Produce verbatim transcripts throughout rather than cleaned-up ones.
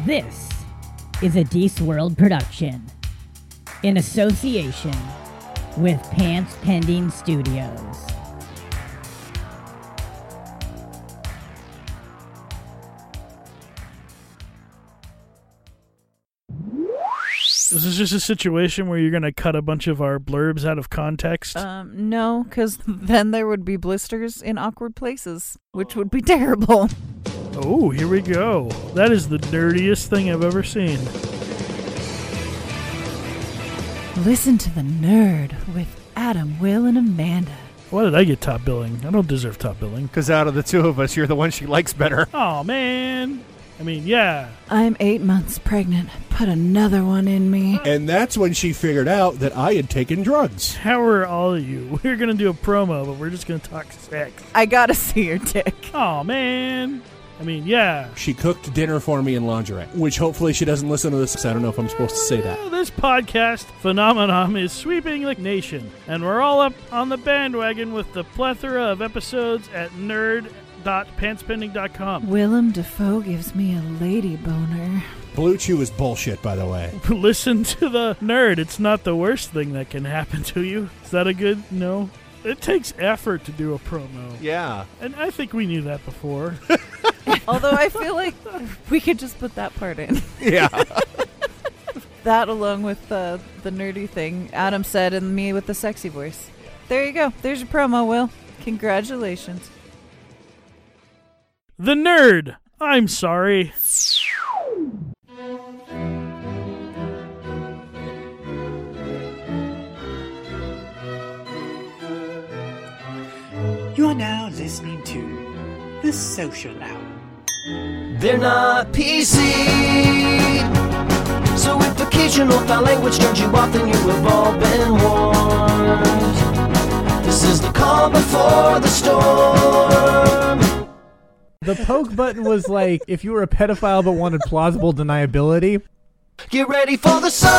This is a Deece World production in association with Pants Pending Studios. Is this just a situation where you're going to cut a bunch of our blurbs out of context? Um, no, because then there would be blisters in awkward places, which would be terrible. Oh, here we go. That is the nerdiest thing I've ever seen. Listen to The Nerd with Adam, Will, and Amanda. Why did I get top billing? I don't deserve top billing. Because out of the two of us, you're the one she likes better. Oh, man. I mean, yeah. I'm eight months pregnant. Put another one in me. And that's when she figured out that I had taken drugs. How are all of you? We're going to do a promo, but we're just going to talk sex. I gotta see your dick. Oh, man. I mean, yeah. She cooked dinner for me in lingerie, which hopefully she doesn't listen to this, because I don't know if I'm supposed to say that. Well, this podcast phenomenon is sweeping the nation, and we're all up on the bandwagon with the plethora of episodes at nerd dot pantspending dot com. Willem Dafoe gives me a lady boner. Blue Chew is bullshit, by the way. Listen to The Nerd. It's not the worst thing that can happen to you. Is that a good no? It takes effort to do a promo. Yeah. And I think we knew that before. Although I feel like we could just put that part in. Yeah. That along with uh, the nerdy thing Adam said and me with the sexy voice. There you go. There's your promo, Will. Congratulations. The Nerd. I'm sorry. You are now listening to The Social Hour. They're not P C, so if occasional foul language turns you off, then you have all been warned. This is the calm before the storm. The poke button was like if you were a pedophile but wanted plausible deniability. Get ready for the Social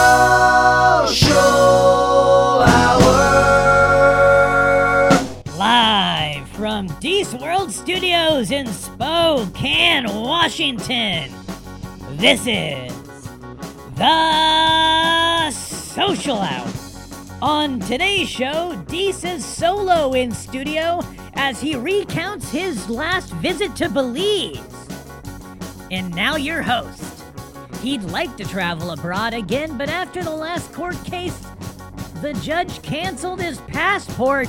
Hour. Live from Deece World Studios in Spokane, Washington. This is The Social Hour. On today's show, Deece is solo in studio as he recounts his last visit to Belize. And now your host. He'd like to travel abroad again, but after the last court case, the judge canceled his passport.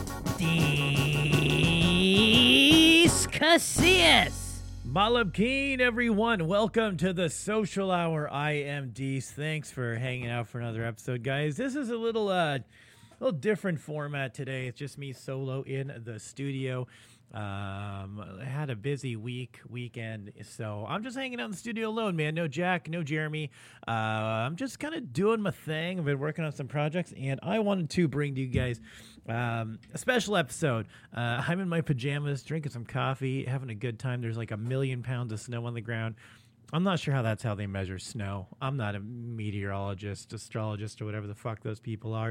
Deece Casillas. Malabkeen, everyone. Welcome to the Social Hour. I am Deece. Thanks for hanging out for another episode, guys. This is a little, uh, little different format today. It's just me solo in the studio. Um, I had a busy week, weekend, so I'm just hanging out in the studio alone, man. No Jack, no Jeremy. Uh, I'm just kind of doing my thing. I've been working on some projects, and I wanted to bring to you guys um, a special episode. Uh, I'm in my pajamas, drinking some coffee, having a good time. There's like a million pounds of snow on the ground. I'm not sure how that's how they measure snow. I'm not a meteorologist, astrologist, or whatever the fuck those people are.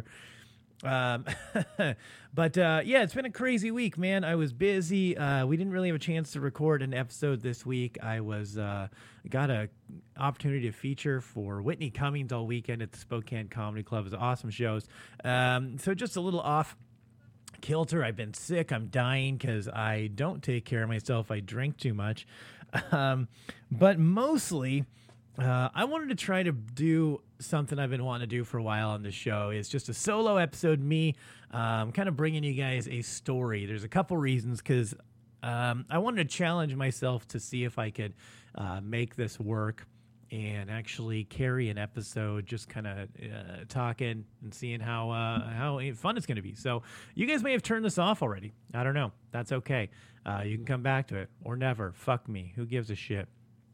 Um, but, uh, yeah, it's been a crazy week, man. I was busy. Uh, we didn't really have a chance to record an episode this week. I was, uh, got a opportunity to feature for Whitney Cummings all weekend at the Spokane Comedy Club. It was awesome shows. Um, so just a little off kilter. I've been sick. I'm dying because I don't take care of myself. I drink too much. Um, but mostly, Uh, I wanted to try to do something I've been wanting to do for a while on the show. It's just a solo episode, me um, kind of bringing you guys a story. There's a couple reasons, because um, I wanted to challenge myself to see if I could uh, make this work and actually carry an episode, just kind of uh, talking and seeing how uh, how fun it's going to be. So you guys may have turned this off already. I don't know. That's okay. Uh, you can come back to it or never. Fuck me. Who gives a shit?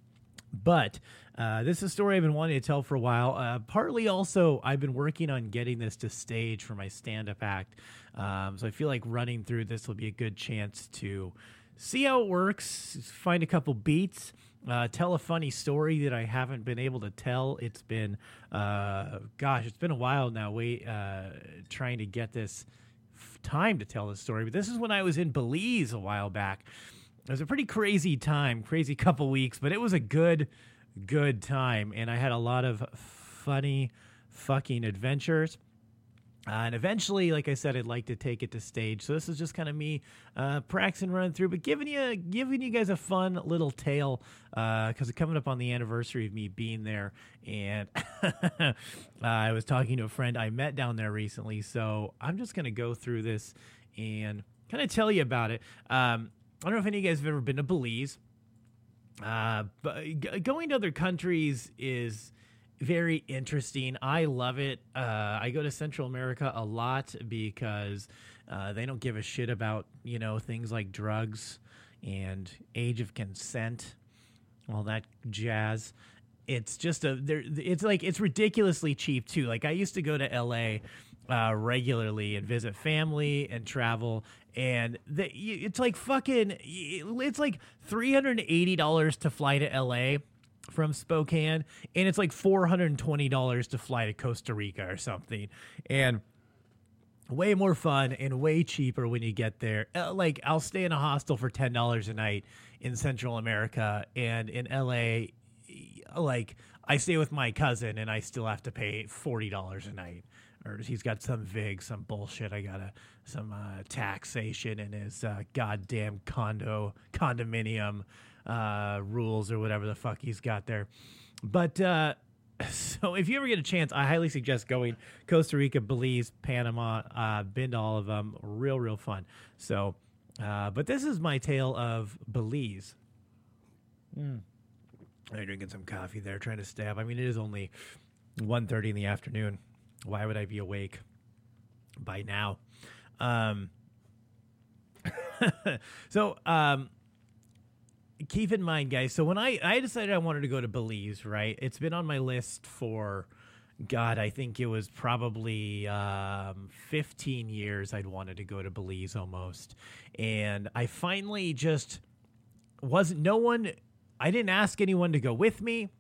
But uh, this is a story I've been wanting to tell for a while. Uh, partly also, I've been working on getting this to stage for my stand-up act. Um, so I feel like running through this will be a good chance to see how it works, find a couple beats, uh, tell a funny story that I haven't been able to tell. It's been, uh, gosh, it's been a while now wait, uh, trying to get this f- time to tell this story. But this is when I was in Belize a while back. It was a pretty crazy time, crazy couple weeks, but it was a good, good time. And I had a lot of funny fucking adventures. Uh, and eventually, like I said, I'd like to take it to stage. So this is just kind of me uh, practicing running through, but giving you giving you guys a fun little tale because uh, it's coming up on the anniversary of me being there. And uh, I was talking to a friend I met down there recently. So I'm just going to go through this and kind of tell you about it. Um, I don't know if any of you guys have ever been to Belize. Uh, but g- going to other countries is very interesting. I love it. Uh, I go to Central America a lot because uh, they don't give a shit about, you know, things like drugs and age of consent, all that jazz. It's just a, there. It's like, it's ridiculously cheap too. Like I used to go to L A uh, regularly and visit family and travel. And the, it's like fucking, it's like three hundred eighty dollars to fly to L A from Spokane, and it's like four hundred twenty dollars to fly to Costa Rica or something. And way more fun and way cheaper when you get there. Uh, like I'll stay in a hostel for ten dollars a night in Central America, and in L A, like I stay with my cousin and I still have to pay forty dollars a night. Or he's got some vig, some bullshit. I got a some uh, taxation in his uh, goddamn condo condominium uh, rules or whatever the fuck he's got there. But uh, so if you ever get a chance, I highly suggest going Costa Rica, Belize, Panama. Uh, been to all of them. Real, real fun. So, uh, but this is my tale of Belize. Mm. I'm drinking some coffee there, trying to stay up. I mean, it is only one thirty in the afternoon. Why would I be awake by now? Um, so um, keep in mind, guys. So when I, I decided I wanted to go to Belize, right? It's been on my list for, God, I think it was probably um, fifteen years I'd wanted to go to Belize almost. And I finally just wasn't, no one, I didn't ask anyone to go with me.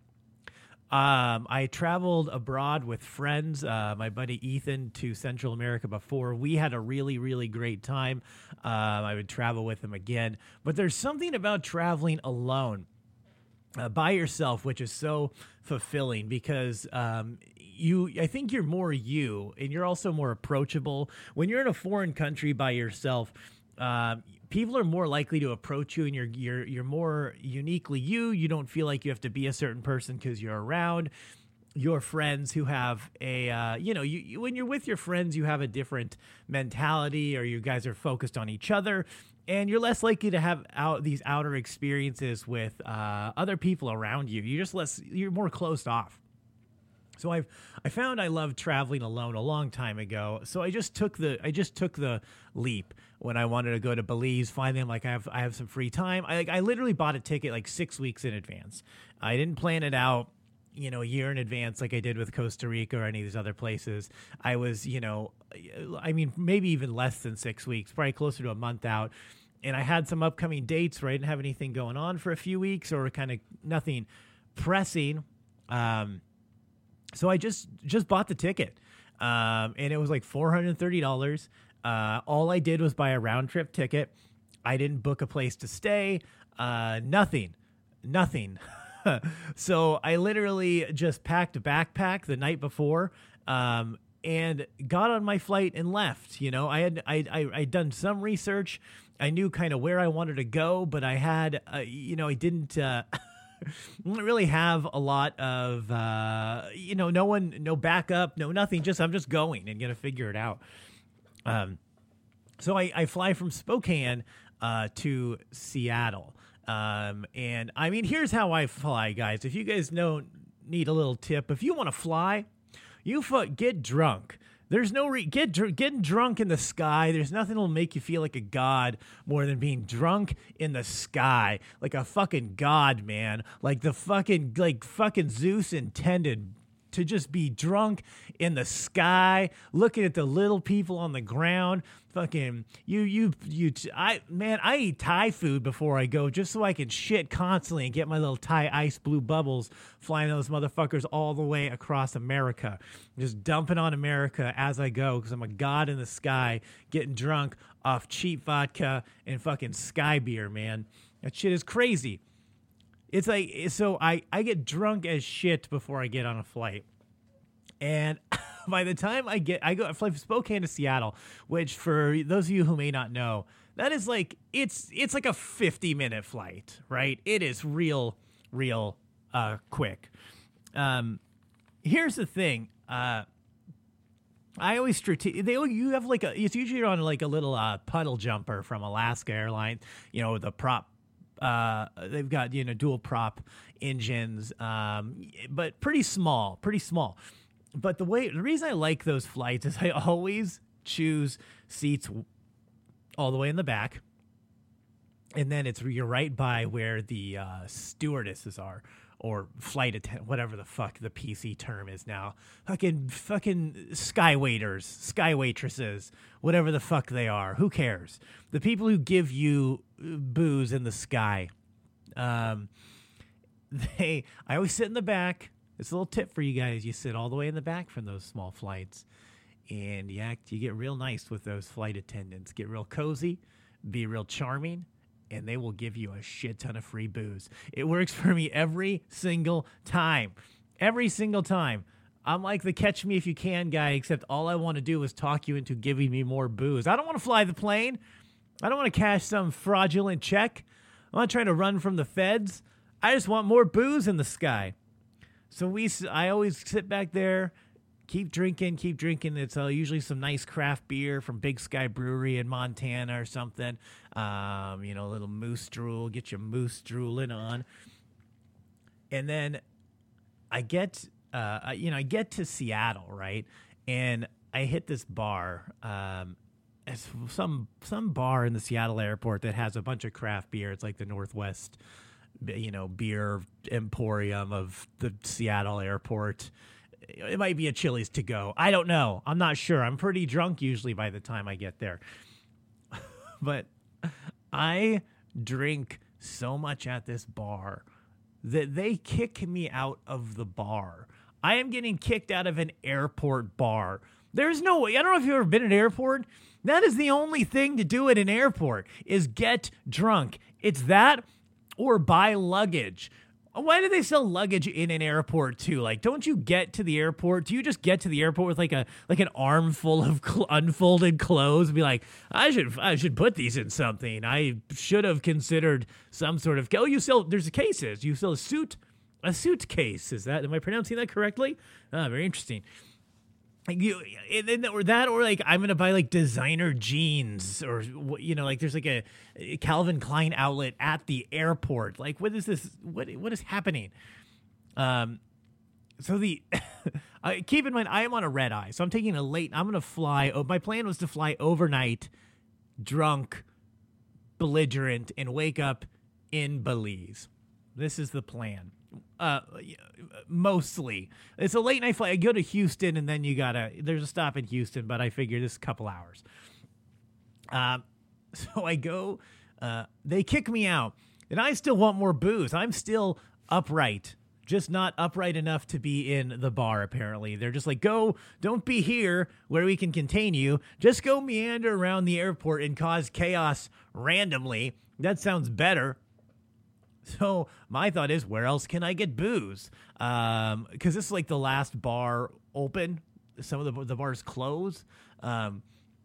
Um, I traveled abroad with friends, uh, my buddy Ethan, to Central America before. We had a really, really great time. Um, I would travel with him again. But there's something about traveling alone, uh, by yourself, which is so fulfilling because um, you, I think you're more you, and you're also more approachable. When you're in a foreign country by yourself, um, people are more likely to approach you, and you're you're you're more uniquely you. You don't feel like you have to be a certain person because you're around your friends who have a uh, you know you, you when you're with your friends, you have a different mentality, or you guys are focused on each other, and you're less likely to have out these outer experiences with uh, other people around you. You're just less you're more closed off. So I've I found I loved traveling alone a long time ago. So I just took the I just took the leap when I wanted to go to Belize. Finally, I'm like I have I have some free time. I I literally bought a ticket like six weeks in advance. I didn't plan it out, you know, a year in advance like I did with Costa Rica or any of these other places. I was, you know, I mean maybe even less than six weeks, probably closer to a month out. And I had some upcoming dates where I didn't have anything going on for a few weeks or kind of nothing pressing. Um, So I just just bought the ticket, um, and it was like four hundred thirty dollars. Uh, all I did was buy a round trip ticket. I didn't book a place to stay. Uh, nothing, nothing. So I literally just packed a backpack the night before, um, and got on my flight and left. You know, I had I I I'd done some research. I knew kind of where I wanted to go, but I had uh, you know I didn't. Uh, don't really have a lot of, uh, you know, no one, no backup, no nothing. Just I'm just going and gonna figure it out. Um, so I, I fly from Spokane uh, to Seattle, um, and I mean, here's how I fly, guys. If you guys know, need a little tip. If you want to fly, you f- get drunk. There's no re- get dr- getting drunk in the sky. There's nothing that'll make you feel like a god more than being drunk in the sky, like a fucking god, man. Like the fucking like fucking Zeus intended to just be drunk in the sky, looking at the little people on the ground. Fucking you, you, you. I man, I eat Thai food before I go just so I can shit constantly and get my little Thai ice blue bubbles flying those motherfuckers all the way across America. Just dumping on America as I go because I'm a god in the sky, getting drunk off cheap vodka and fucking sky beer, man. That shit is crazy. It's like, so I, I get drunk as shit before I get on a flight. And by the time I get, I go, I fly from Spokane to Seattle, which for those of you who may not know, that is like, it's, it's like a fifty minute flight, right? It is real, real, uh, quick. Um, here's the thing. Uh, I always strate- they you have like a, it's usually on like a little, uh, puddle jumper from Alaska Airlines, you know, the prop, uh, they've got, you know, dual prop engines, um, but pretty small, pretty small. But the way, the reason I like those flights is I always choose seats all the way in the back. And then it's, you're right by where the uh, stewardesses are, or flight attendant, whatever the fuck the P C term is now. Fucking, fucking sky waiters, sky waitresses, whatever the fuck they are. Who cares? The people who give you booze in the sky. Um, they, I always sit in the back. It's a little tip for you guys. You sit all the way in the back from those small flights, and you act, you get real nice with those flight attendants. Get real cozy, be real charming, and they will give you a shit ton of free booze. It works for me every single time. Every single time. I'm like the catch me if you can guy, except all I want to do is talk you into giving me more booze. I don't want to fly the plane. I don't want to cash some fraudulent check. I'm not trying to run from the feds. I just want more booze in the sky. So we, I always sit back there, keep drinking, keep drinking. It's uh, usually some nice craft beer from Big Sky Brewery in Montana or something. Um, you know, a little moose drool, get your moose drooling on. And then I get, uh, you know, I get to Seattle, right? And I hit this bar. Um, it's some some bar in the Seattle airport that has a bunch of craft beer. It's like the Northwest, you know, beer emporium of the Seattle airport. It might be a Chili's to go. I don't know. I'm not sure. I'm pretty drunk usually by the time I get there. But I drink so much at this bar that they kick me out of the bar. I am getting kicked out of an airport bar. There's no way. I don't know if you've ever been at an airport. That is the only thing to do at an airport is get drunk. It's that or buy luggage. Why do they sell luggage in an airport too? Like, don't you get to the airport? Do you just get to the airport with like a like an armful of cl- unfolded clothes and be like, I should I should put these in something. I should have considered some sort of. Oh, you sell. There's cases. You sell a suit, a suitcase. Is that? Am I pronouncing that correctly? Ah, very interesting. You and or that or like I'm gonna buy like designer jeans or you know like there's like a, a Calvin Klein outlet at the airport. Like what is this? What what is happening? Um, so the uh, keep in mind I am on a red eye, so I'm taking a late. I'm gonna fly. Oh, my plan was to fly overnight, drunk, belligerent, and wake up in Belize. This is the plan. Uh, mostly it's a late night flight. I go to Houston and then you gotta, there's a stop in Houston, but I figure this is a couple hours. Um, so I go, uh, they kick me out and I still want more booze. I'm still upright, just not upright enough to be in the bar. Apparently they're just like, go, don't be here where we can contain you. Just go meander around the airport and cause chaos randomly. That sounds better. So my thought is, where else can I get booze? Um, because this is like the last bar open. Some of the the bars close. Um,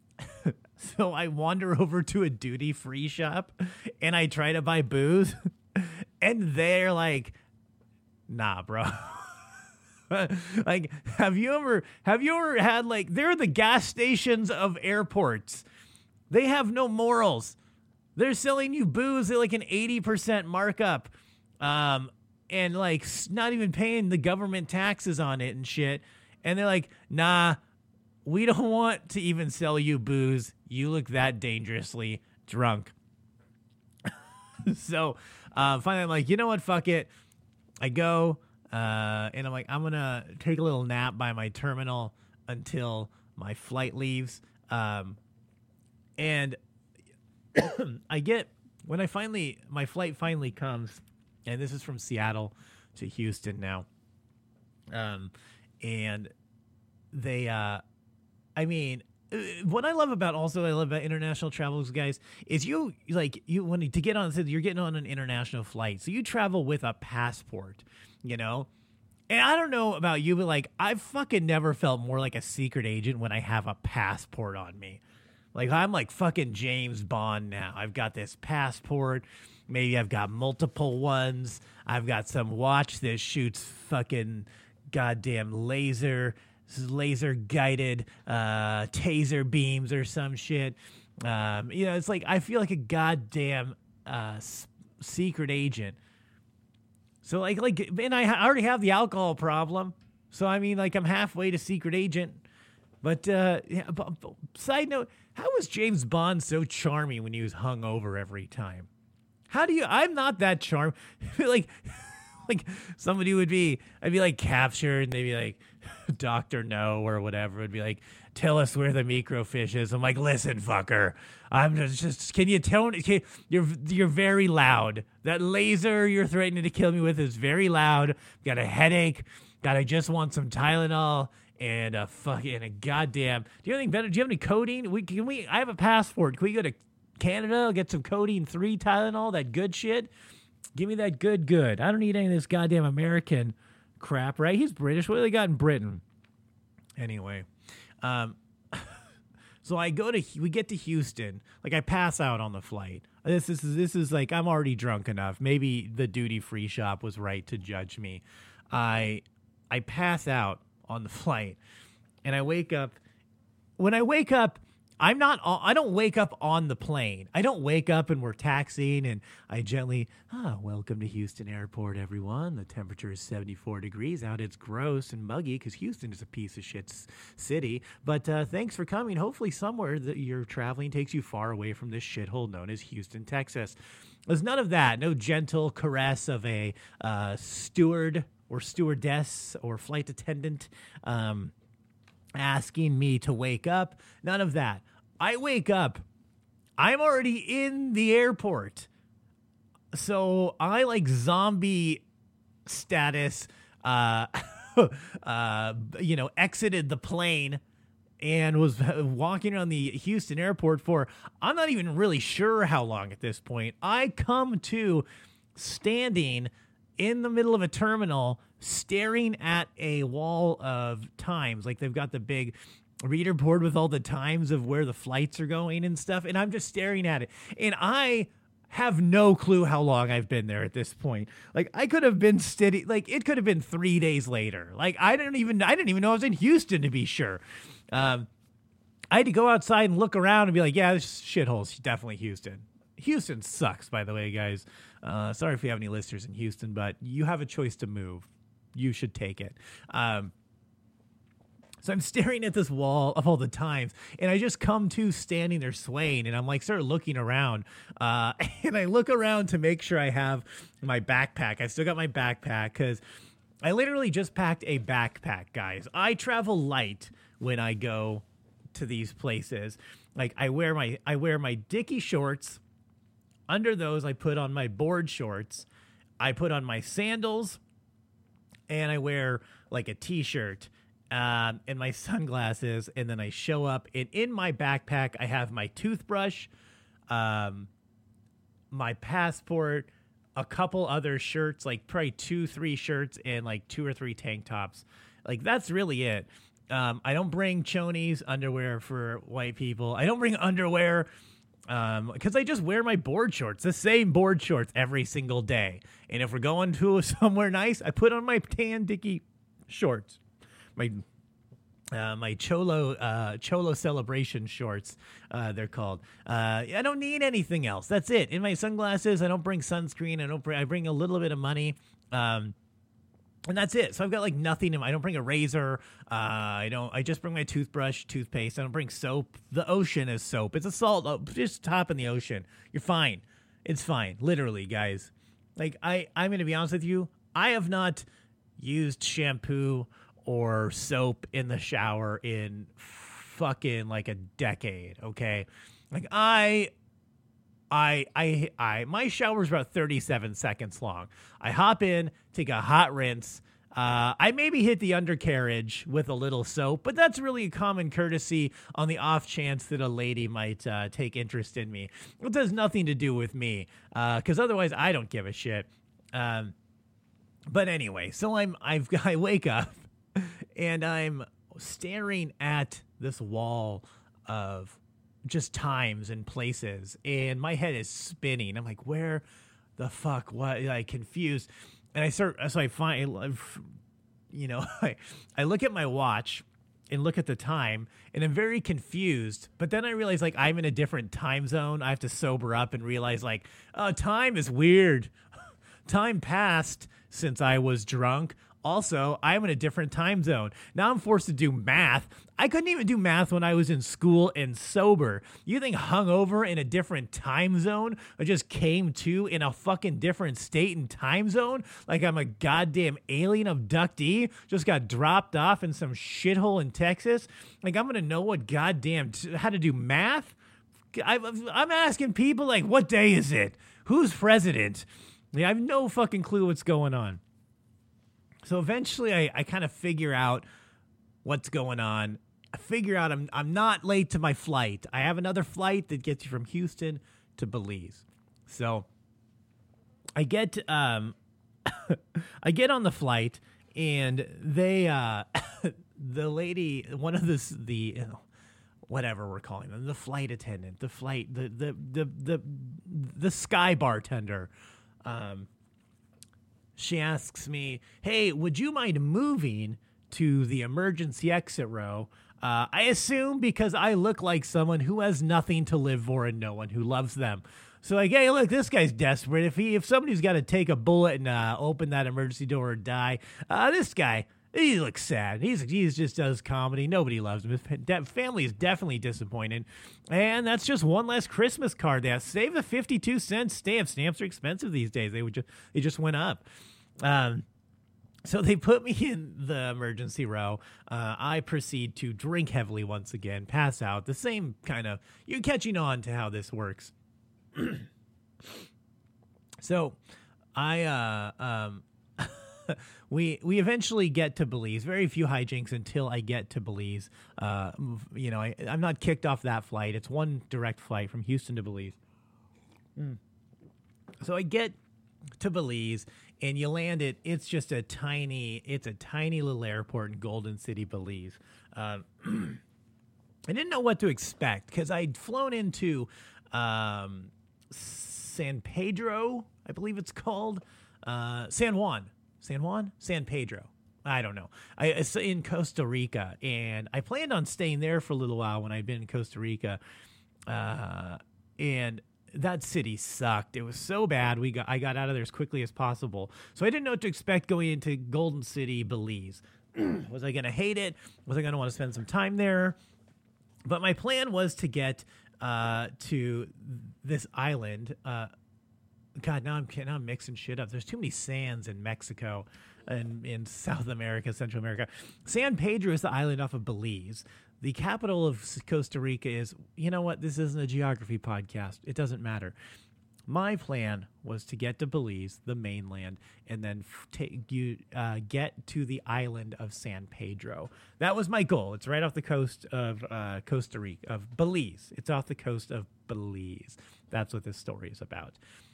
so I wander over to a duty free shop and I try to buy booze, and they're like, "Nah, bro." Like, have you ever have you ever had like they're the gas stations of airports. They have no morals. They're selling you booze at like an eighty percent markup, um, and like not even paying the government taxes on it and shit. And they're like, nah, we don't want to even sell you booze. You look that dangerously drunk. So uh, finally I'm like, you know what? Fuck it. I go uh, and I'm like, I'm going to take a little nap by my terminal until my flight leaves. Um, and I get when I finally my flight finally comes, and this is from Seattle to Houston now. Um, and they, uh, I mean, uh, what I love about also I love about international travels, guys, is you like you when to get on you're getting on an international flight, so you travel with a passport, you know. And I don't know about you, but like I've fucking never felt more like a secret agent when I have a passport on me. Like I'm like fucking James Bond now. I've got this passport. Maybe I've got multiple ones. I've got some watch that shoots fucking goddamn laser, laser guided uh, taser beams or some shit. Um, you know, it's like I feel like a goddamn uh, s- secret agent. So like, like, and I ha- already have the alcohol problem. So I mean, like, I'm halfway to secret agent. But, uh, yeah, but, but side note, how was James Bond so charming when he was hungover every time? How do you? I'm not that charming. like, like somebody would be. I'd be like captured, and they'd be like, Doctor No or whatever. Would be like, tell us where the microfish is. I'm like, listen, fucker. I'm just, just can you tell me? Can, you're you're very loud. That laser you're threatening to kill me with is very loud. Got a headache. Got I just want some Tylenol and a fucking a goddamn. Do you have anything better? Do you have any codeine? We can we? I have a passport. Can we go to Canada? Get some codeine three Tylenol. That good shit. Give me that good good. I don't need any of this goddamn American crap. Right? He's British. What do they got in Britain? Anyway. Um, so I go to, we get to Houston, like I pass out on the flight. This, this is, this is like, I'm already drunk enough. Maybe the duty free shop was right to judge me. I, I pass out on the flight and I wake up. When I wake up, I'm not, I don't wake up on the plane. I don't wake up and we're taxiing and I gently, ah, welcome to Houston Airport, everyone. The temperature is seventy-four degrees out. It's gross and muggy because Houston is a piece of shit s- city. But uh, thanks for coming. Hopefully somewhere that you're traveling takes you far away from this shithole known as Houston, Texas. There's none of that. No gentle caress of a uh, steward or stewardess or flight attendant. Um, asking me to wake up. None of that. I wake up. I'm already in the airport. So I like zombie status, uh, uh, you know, exited the plane and was walking around the Houston airport for, I'm not even really sure how long at this point. I come to standing in the middle of a terminal staring at a wall of times. Like they've got the big reader board with all the times of where the flights are going and stuff. And I'm just staring at it. And I have no clue how long I've been there at this point. Like I could have been steady. Like it could have been three days later. Like I didn't even, I didn't even know I was in Houston to be sure. Um, I had to go outside and look around and be like, yeah, this shithole's definitely Houston. Houston sucks, by the way, guys. Uh, sorry if you have any listeners in Houston, but you have a choice to move. You should take it. Um, so I'm staring at this wall of all the times, and I just come to standing there swaying, and I'm like, start looking around, uh, and I look around to make sure I have my backpack. I still got my backpack because I literally just packed a backpack, guys. I travel light when I go to these places. Like I wear my I wear my Dickie shorts. Under those, I put on my board shorts. I put on my sandals, and I wear like a t-shirt um, and my sunglasses. And then I show up, and in my backpack, I have my toothbrush, um, my passport, a couple other shirts, like probably two, three shirts, and like two or three tank tops. Like that's really it. Um, I don't bring chonies, underwear for white people. I don't bring underwear. Um, because I just wear my board shorts, the same board shorts every single day. And if we're going to somewhere nice, I put on my tan Dickie shorts, my uh, my Cholo uh, Cholo celebration shorts. Uh, they're called. Uh, I don't need anything else. That's it. In my sunglasses, I don't bring sunscreen. I don't. Bring, I bring a little bit of money. Um, And that's it. So I've got like nothing in my, I don't bring a razor. Uh, I don't, I just bring my toothbrush, toothpaste. I don't bring soap. The ocean is soap. It's a salt, oh, just top in the ocean. You're fine. It's fine. Literally, guys. Like I, I'm going to be honest with you. I have not used shampoo or soap in the shower in fucking like a decade. Okay. Like I, I, I, I, my shower is about thirty-seven seconds long. I hop in, take a hot rinse, Uh, I maybe hit the undercarriage with a little soap, but that's really a common courtesy on the off chance that a lady might uh, take interest in me. It has nothing to do with me, because uh, otherwise I don't give a shit. Um, but anyway, so I'm I've I wake up and I'm staring at this wall of just times and places, and my head is spinning. I'm like, where the fuck? What? Like confused. And I start, so I find, you know, I, I look at my watch and look at the time, and I'm very confused. But then I realize, like, I'm in a different time zone. I have to sober up and realize, like, oh, time is weird. Time passed since I was drunk. Also, I'm in a different time zone. Now I'm forced to do math. I couldn't even do math when I was in school and sober. You think hungover in a different time zone? I just came to in a fucking different state and time zone? Like I'm a goddamn alien abductee? Just got dropped off in some shithole in Texas? Like I'm going to know what goddamn, t- how to do math? I, I'm asking people like, what day is it? Who's president? I have no fucking clue what's going on. So eventually I, I kind of figure out what's going on. I figure out I'm I'm not late to my flight. I have another flight that gets you from Houston to Belize. So I get um I get on the flight, and they uh the lady, one of the the you know, whatever we're calling them, the flight attendant, the flight the the the the, the sky bartender, um she asks me, hey, would you mind moving to the emergency exit row? Uh, I assume because I look like someone who has nothing to live for and no one who loves them. So like, hey, look, this guy's desperate. If he, if somebody's got to take a bullet and uh, open that emergency door or die, uh, this guy, he looks sad. He's he's just does comedy. Nobody loves him. His de- family is definitely disappointed. And that's just one less Christmas card. They have save the fifty-two cent stamp. Stamps are expensive these days. They would just they just went up. Um, so they put me in the emergency row. Uh, I proceed to drink heavily once again, pass out. The same kind of, you're catching on to how this works. So I, uh, um, we we eventually get to Belize. Very few hijinks until I get to Belize. Uh, you know, I, I'm not kicked off that flight. It's one direct flight from Houston to Belize. Mm. So I get to Belize, and you land it. It's just a tiny, it's a tiny little airport in Golden City, Belize. Um, I didn't know what to expect because I'd flown into um, San Pedro, I believe it's called, uh, San Juan. San Juan? San Pedro. I don't know. I it's in Costa Rica, and I planned on staying there for a little while when I'd been in Costa Rica, uh, and that city sucked. It was so bad. We got I got out of there as quickly as possible, so I didn't know what to expect going into Golden City, Belize. Was I going to hate it? Was I going to want to spend some time there? But my plan was to get uh, to this island. Uh, God, now I'm now I'm mixing shit up. There's too many sands in Mexico and in South America, Central America. San Pedro is the island off of Belize. The capital of Costa Rica is, you know what? This isn't a geography podcast. It doesn't matter. My plan was to get to Belize, the mainland, and then f- take you uh, get to the island of San Pedro. That was my goal. It's right off the coast of uh, Costa Rica, of Belize. It's off the coast of Belize. That's what this story is about.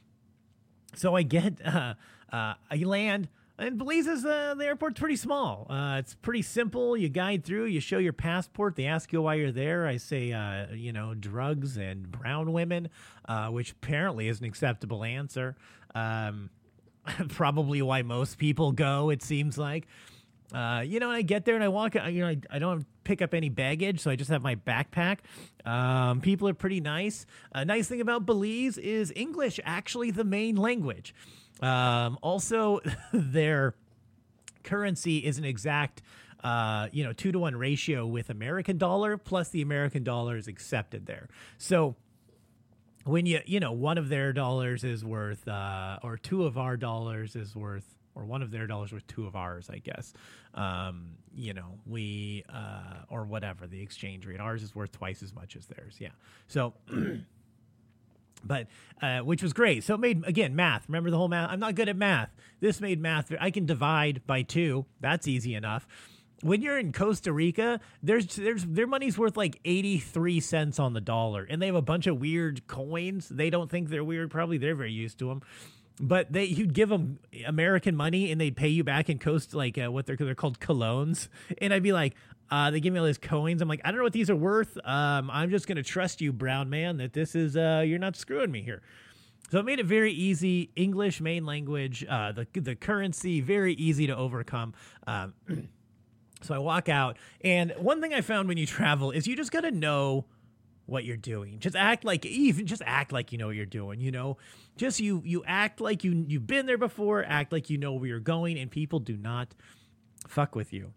So I get, uh, uh, I land, and Belize is, uh, the airport's pretty small. Uh, it's pretty simple. You guide through, you show your passport. They ask you why you're there. I say, uh, you know, drugs and brown women, uh, which apparently is an acceptable answer. Um, probably why most people go, it seems like. Uh, you know, and I get there and I walk, you know, I, I don't pick up any baggage, so I just have my backpack. Um, people are pretty nice. A nice thing about Belize is English actually the main language. Um, also, their currency is an exact, uh, you know, two to one ratio with American dollar, plus the American dollar is accepted there. So when you, you know, one of their dollars is worth, uh, or two of our dollars is worth, or one of their dollars worth two of ours, I guess. Um, you know, we, uh, or whatever, the exchange rate. Ours is worth twice as much as theirs, yeah. So But, uh, which was great. So it made, again, math. Remember the whole math? I'm not good at math. This made math. I can divide by two. That's easy enough. When you're in Costa Rica, there's there's their money's worth like eighty-three cents on the dollar. And they have a bunch of weird coins. They don't think they're weird. Probably they're very used to them. But they, you'd give them American money and they'd pay you back in Costa, like uh, what they're, they're called colones. And I'd be like, uh, they give me all these coins. I'm like, I don't know what these are worth. Um, I'm just going to trust you, brown man, that this is, uh, you're not screwing me here. So it made it very easy. English, main language, uh, the, the currency, very easy to overcome. Um, so I walk out. And one thing I found when you travel is you just got to know what you're doing. Just act like, even just act like you know what you're doing, you know, just you, you act like you, you've been there before, act like you know where you're going, and people do not fuck with you.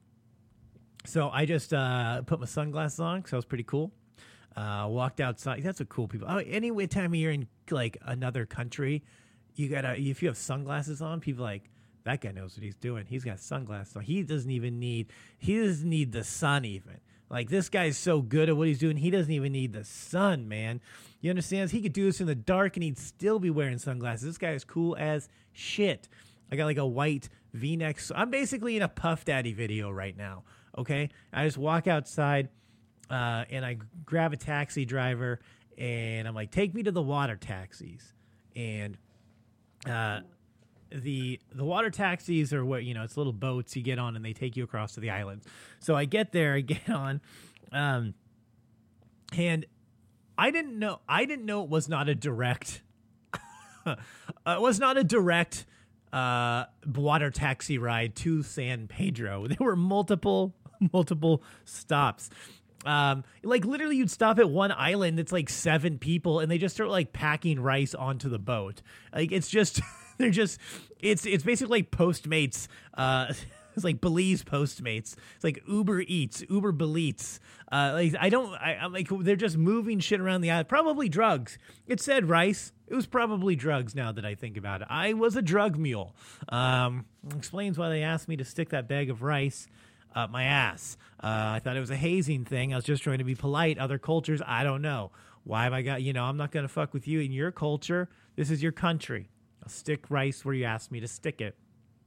So I just, uh, put my sunglasses on because I was pretty cool. Uh, walked outside. That's what cool people, oh, any time you're in like another country, you gotta, if you have sunglasses on, people are like, that guy knows what he's doing. He's got sunglasses on. He doesn't even need, he doesn't need the sun even. Like, this guy's so good at what he's doing, he doesn't even need the sun, man. You understand? He could do this in the dark, and he'd still be wearing sunglasses. This guy is cool as shit. I got, like, a white V-neck. So I'm basically in a Puff Daddy video right now, okay? I just walk outside, uh, and I grab a taxi driver, and I'm like, take me to the water taxis. And uh, the the water taxis are what, you know, it's little boats you get on and they take you across to the islands. So I get there, I get on, um, and I didn't know, I didn't know it was not a direct, it was not a direct uh, water taxi ride to San Pedro. There were multiple, multiple stops. Um, like literally you'd stop at one island that's like seven people and they just start like packing rice onto the boat. Like it's just, they're just, it's, it's basically like Postmates. Uh, it's like Belize Postmates. It's like Uber Eats, Uber Belize. Uh, like I don't, I, I'm like, they're just moving shit around the island. Probably drugs. It said rice. It was probably drugs now that I think about it. I was a drug mule. Um, explains why they asked me to stick that bag of rice up my ass. Uh, I thought it was a hazing thing. I was just trying to be polite. Other cultures, I don't know. Why have I got, you know, I'm not going to fuck with you in your culture. This is your country. I'll stick rice where you asked me to stick it.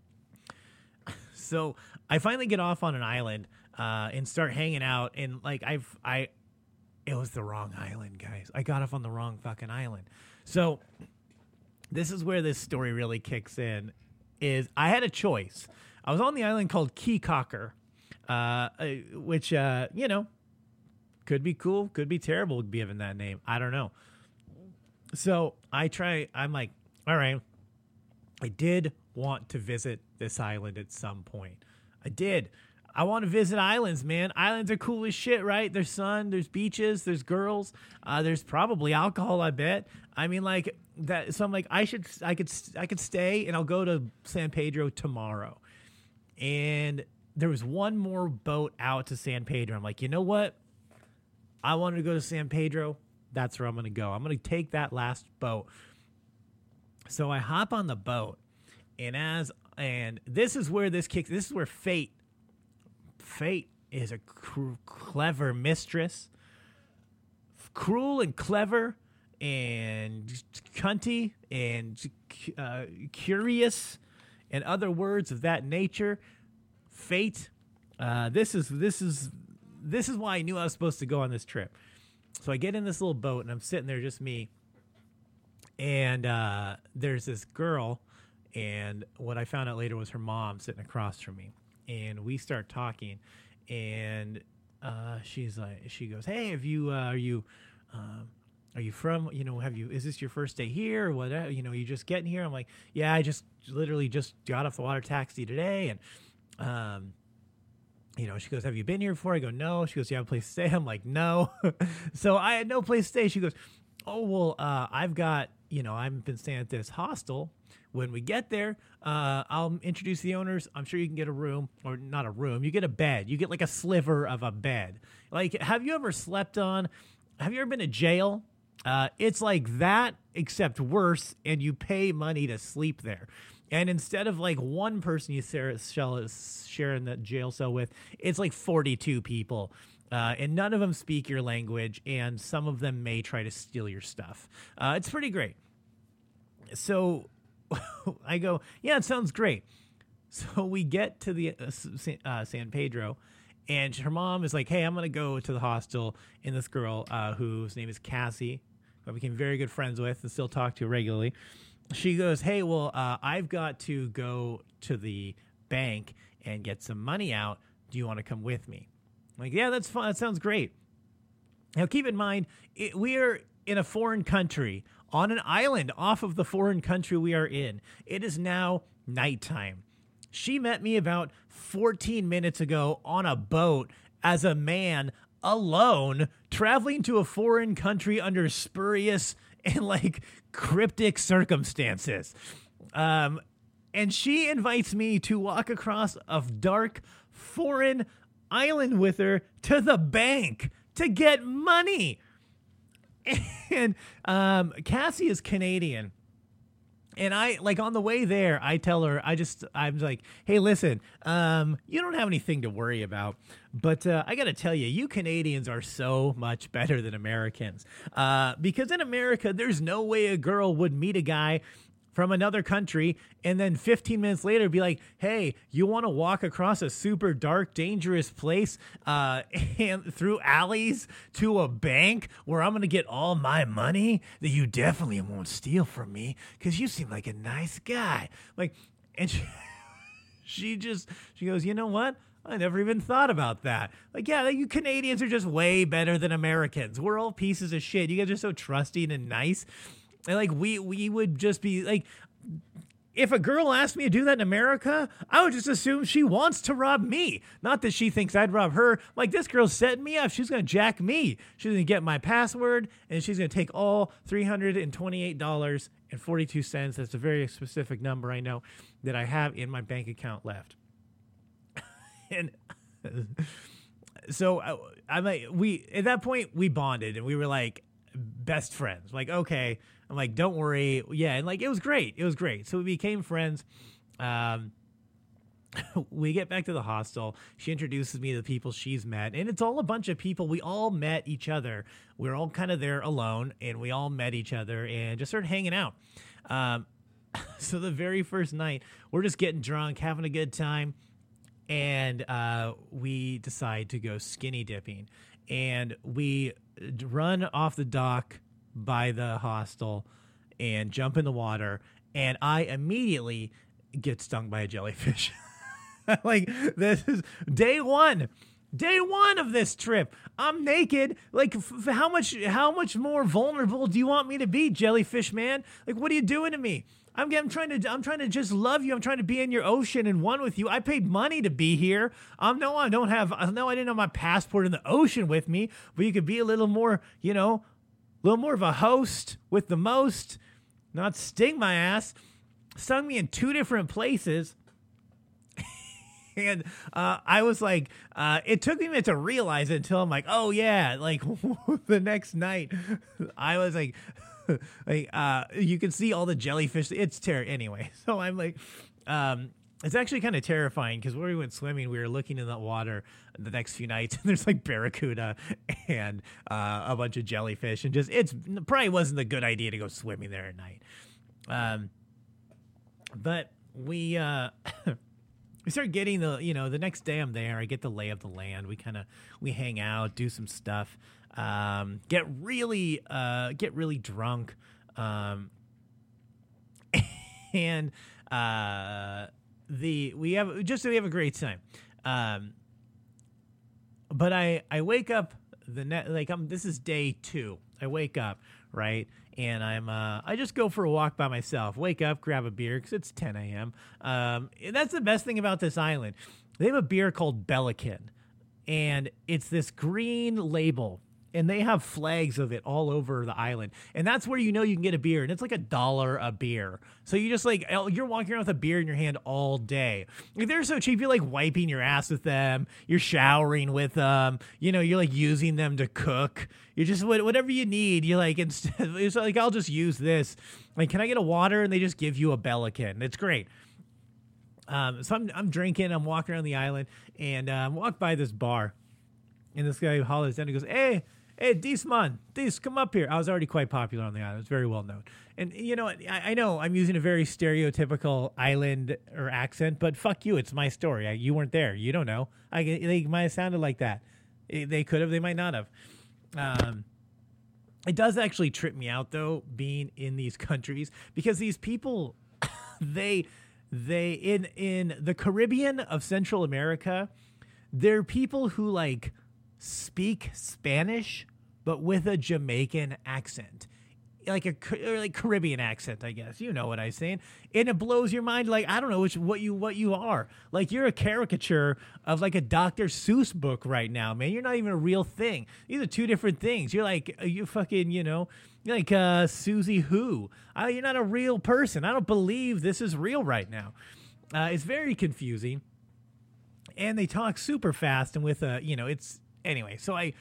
So I finally get off on an island uh, and start hanging out. And like I've, I, it was the wrong island, guys. I got off on the wrong fucking island. So this is where this story really kicks in. Is I had a choice. I was on the island called Keycocker. Uh, which, uh, you know, could be cool, could be terrible given that name. I don't know. So I try, I'm like, all right, I did want to visit this island at some point. I did. I want to visit islands, man. Islands are cool as shit, right? There's sun, there's beaches, there's girls, uh, there's probably alcohol, I bet. I mean, like that. So I'm like, I should, I could, I could stay and I'll go to San Pedro tomorrow. And there was one more boat out to San Pedro. I'm like, you know what? I wanted to go to San Pedro. That's where I'm going to go. I'm going to take that last boat. So I hop on the boat, and as and this is where this kicks. This is where fate. Fate is a cr- clever mistress, cruel and clever, and cunty and uh, curious, and other words of that nature. Fate. Uh, this is this is this is why I knew I was supposed to go on this trip. So I get in this little boat and I'm sitting there, just me. And uh, there's this girl, and what I found out later was her mom sitting across from me. And we start talking, and uh, she's like, she goes, "Hey, have you? Uh, are you? Um, are you from? You know, have you? Is this your first day here or whatever? You know, you just getting here?" I'm like, "Yeah, I just literally just got off the water taxi today." And Um, you know, she goes, "Have you been here before?" I go, "No." She goes, "You have a place to stay?" I'm like, "No." So I had no place to stay. She goes, "Oh, well, uh, I've got, you know, I've been staying at this hostel. When we get there, uh, I'll introduce the owners. I'm sure you can get a room, or not a room. You get a bed. You get like a sliver of a bed. Like, have you ever slept on, have you ever been to jail? Uh, it's like that, except worse, and you pay money to sleep there. And instead of like one person you share, share in the jail cell with, it's like forty-two people. Uh, and none of them speak your language, and some of them may try to steal your stuff. Uh, it's pretty great. So I go, yeah, it sounds great. So we get to the uh, uh, San Pedro, and her mom is like, hey, I'm going to go to the hostel, and this girl uh, whose name is Cassie, who I became very good friends with and still talk to regularly, she goes, hey, well, uh, I've got to go to the bank and get some money out. Do you want to come with me? I'm like, yeah, that's fun. That sounds great. Now, keep in mind, it, we are in a foreign country, on an island off of the foreign country we are in. It is now nighttime. She met me about fourteen minutes ago on a boat as a man alone traveling to a foreign country under spurious and like cryptic circumstances. Um, and she invites me to walk across a dark foreign island with her to the bank to get money. And um, Cassie is Canadian. And I, like, on the way there, I tell her, I just, I'm like, hey, listen, um, you don't have anything to worry about. But uh, I got to tell you, you Canadians are so much better than Americans. Uh, because in America, there's no way a girl would meet a guy from another country and then fifteen minutes later be like, hey, you want to walk across a super dark, dangerous place uh, and through alleys to a bank where I'm going to get all my money that you definitely won't steal from me because you seem like a nice guy. Like, and she, she just, she goes, you know what? I never even thought about that. Like, yeah, you Canadians are just way better than Americans. We're all pieces of shit. You guys are so trusting and nice. And like we we would just be like, if a girl asked me to do that in America, I would just assume she wants to rob me. Not that she thinks I'd rob her. Like, this girl's setting me up. She's going to jack me. She's going to get my password, and she's going to take all three hundred twenty-eight dollars and forty-two cents. That's a very specific number I know that I have in my bank account left. And so I, I'm like, we, at that point, we bonded, and we were like best friends. Like, okay. I'm like, don't worry. Yeah. And like, it was great. It was great. So we became friends. Um, we get back to the hostel. She introduces me to the people she's met. And it's all a bunch of people. We all met each other. We we're all kind of there alone. And we all met each other and just started hanging out. Um, so the very first night, we're just getting drunk, having a good time. And uh, we decide to go skinny dipping. And we run off the dock by the hostel and jump in the water, and I immediately get stung by a jellyfish. Like, this is day one day one of this trip. I'm naked. Like, f- how much how much more vulnerable do you want me to be, jellyfish man? Like, what are you doing to me? I'm, I'm trying to I'm trying to just love you. I'm trying to be in your ocean and one with you. I paid money to be here. Um, no, I don't have. No, I didn't have my passport in the ocean with me. But you could be a little more, you know, a little more of a host with the most. Not sting my ass. Stung me in two different places. And uh, I was like, uh, it took me a minute to realize it until I'm like, oh yeah, like the next night, I was like, like uh, you can see all the jellyfish. It's terror anyway. So I'm like, um, it's actually kind of terrifying because when we went swimming, we were looking in the water the next few nights, and there's like barracuda and uh, a bunch of jellyfish, and just it's probably wasn't a good idea to go swimming there at night. Um, but we. Uh, We start getting the, you know, the next day I'm there, I get the lay of the land. We kind of, we hang out, do some stuff, um, get really, uh, get really drunk. Um, and, uh, the, we have, just so we have a great time. Um, but I, I wake up the net, like I'm, this is day two. I wake up, right? And I'm, uh, I just go for a walk by myself, wake up, grab a beer because it's ten a.m. Um, and that's the best thing about this island. They have a beer called Bellican, and it's this green label, and they have flags of it all over the island. And that's where you know you can get a beer, and it's like a dollar a beer. So you just like, you're walking around with a beer in your hand all day. Like, they're so cheap. You're like wiping your ass with them. You're showering with them. You know, you're like using them to cook. You're just, whatever you need, you're like, instead, it's like, I'll just use this. Like, can I get a water? And they just give you a Bellican. It's great. Um, so I'm, I'm drinking, I'm walking around the island, and um, walk by this bar. And this guy hollers down and goes, hey, hey, Dis man, Dis, come up here. I was already quite popular on the island. It was very well known. And, you know, I, I know I'm using a very stereotypical island or accent, but fuck you. It's my story. I, you weren't there. You don't know. I, they might have sounded like that. They could have. They might not have. Um, it does actually trip me out, though, being in these countries, because these people, they, they in in the Caribbean of Central America, they're people who, like, speak Spanish, but with a Jamaican accent. Like a or like Caribbean accent, I guess. You know what I'm saying. And it blows your mind. Like, I don't know which, what you what you are. Like, you're a caricature of like a Doctor Seuss book right now, man. You're not even a real thing. These are two different things. You're like, you fucking, you know, you're like uh, Susie Who. Uh, you're not a real person. I don't believe this is real right now. Uh, it's very confusing. And they talk super fast and with a, you know, it's, anyway. So I...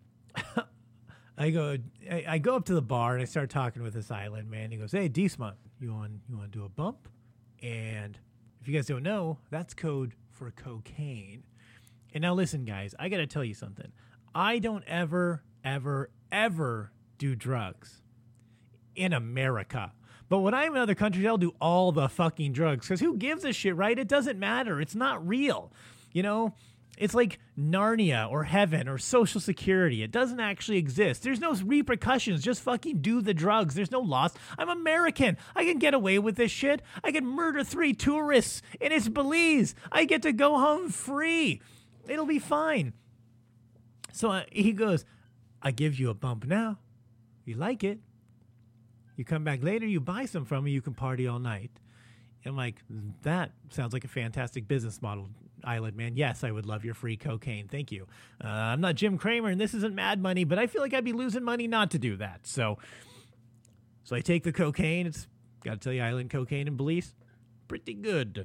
I go, I, I go up to the bar and I start talking with this island man. He goes, "Hey, Disma, you want you want to do a bump?" And if you guys don't know, that's code for cocaine. And now listen, guys, I got to tell you something. I don't ever, ever, ever do drugs in America. But when I'm in other countries, I'll do all the fucking drugs. Because who gives a shit, right? It doesn't matter. It's not real. You know? It's like Narnia or heaven or Social Security. It doesn't actually exist. There's no repercussions. Just fucking do the drugs. There's no loss. I'm American. I can get away with this shit. I can murder three tourists and it's Belize. I get to go home free. It'll be fine. So uh, he goes, "I give you a bump now. You like it. You come back later, you buy some from me, you can party all night." I'm like, that sounds like a fantastic business model, island man. Yes, I would love your free cocaine. Thank you. Uh, I'm not Jim Cramer, and this isn't Mad Money, but I feel like I'd be losing money not to do that. So, so I take the cocaine. It's got to tell you, island cocaine in Belize, pretty good.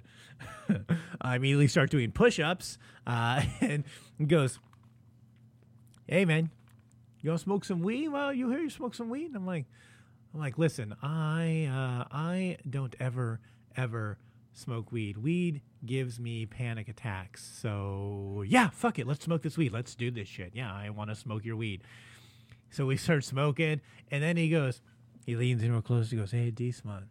I immediately start doing push-ups, uh, and he goes, "Hey man, you want to smoke some weed? Well, you hear you smoke some weed?" And I'm like, I'm like, listen, I uh, I don't ever. ever smoke weed. Weed gives me panic attacks. So yeah, fuck it. Let's smoke this weed. Let's do this shit. Yeah, I want to smoke your weed. So we start smoking, and then he goes, he leans in real close. He goes, "Hey, Dis, man,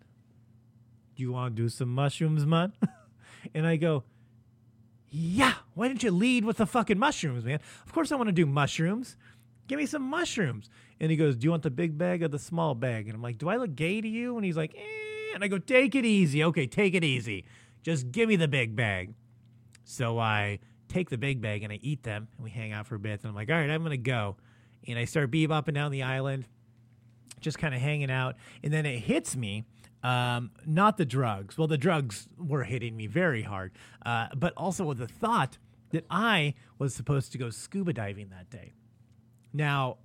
do you want to do some mushrooms, man?" And I go, "Yeah, why didn't you lead with the fucking mushrooms, man? Of course I want to do mushrooms. Give me some mushrooms." And he goes, "Do you want the big bag or the small bag?" And I'm like, "Do I look gay to you?" And he's like, eh. And I go, "Take it easy." "Okay, take it easy. Just give me the big bag." So I take the big bag and I eat them, and we hang out for a bit. And I'm like, all right, I'm going to go. And I start bebopping down the island, just kind of hanging out. And then it hits me, um, not the drugs. Well, the drugs were hitting me very hard, uh, but also with the thought that I was supposed to go scuba diving that day. Now,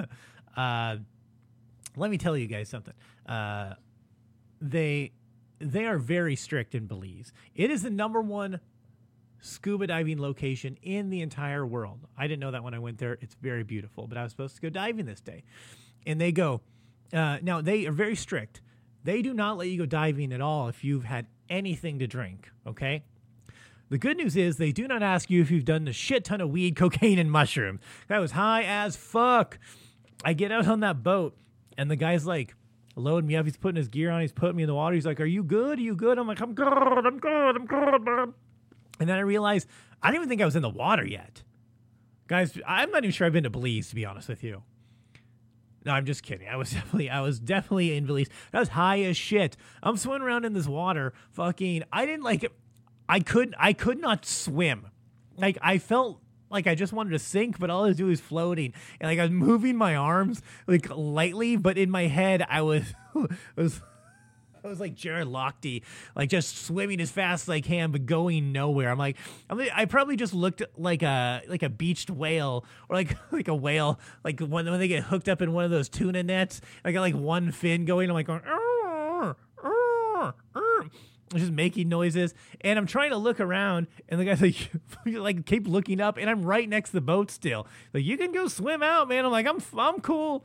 uh, let me tell you guys something. Uh, They they are very strict in Belize. It is the number one scuba diving location in the entire world. I didn't know that when I went there. It's very beautiful, but I was supposed to go diving this day. And they go, uh, now they are very strict. They do not let you go diving at all if you've had anything to drink, okay? The good news is they do not ask you if you've done a shit ton of weed, cocaine, and mushrooms. I was high as fuck. I get out on that boat, and the guy's like, loading me up. He's putting his gear on. He's putting me in the water. He's like, "Are you good? Are you good?" I'm like, "I'm good. I'm good. I'm good, man." And then I realized I didn't even think I was in the water yet. Guys, I'm not even sure I've been to Belize, to be honest with you. No, I'm just kidding. I was definitely, I was definitely in Belize. I was high as shit. I'm swimming around in this water. Fucking, I didn't like, I could, I could not swim. Like, I felt like I just wanted to sink, but all I was doing was floating. And like I was moving my arms like lightly, but in my head I was I was I was like Jared Lochte, like just swimming as fast as I can, but going nowhere. I'm like, I'm like I probably just looked like a like a beached whale, or like like a whale, like when when they get hooked up in one of those tuna nets. I got like one fin going. I'm like going, "Arr, arr, arr." Just making noises, and I'm trying to look around, and the guy's like, like keep looking up, and I'm right next to the boat still. Like, "You can go swim out, man." I'm like, I'm I'm cool.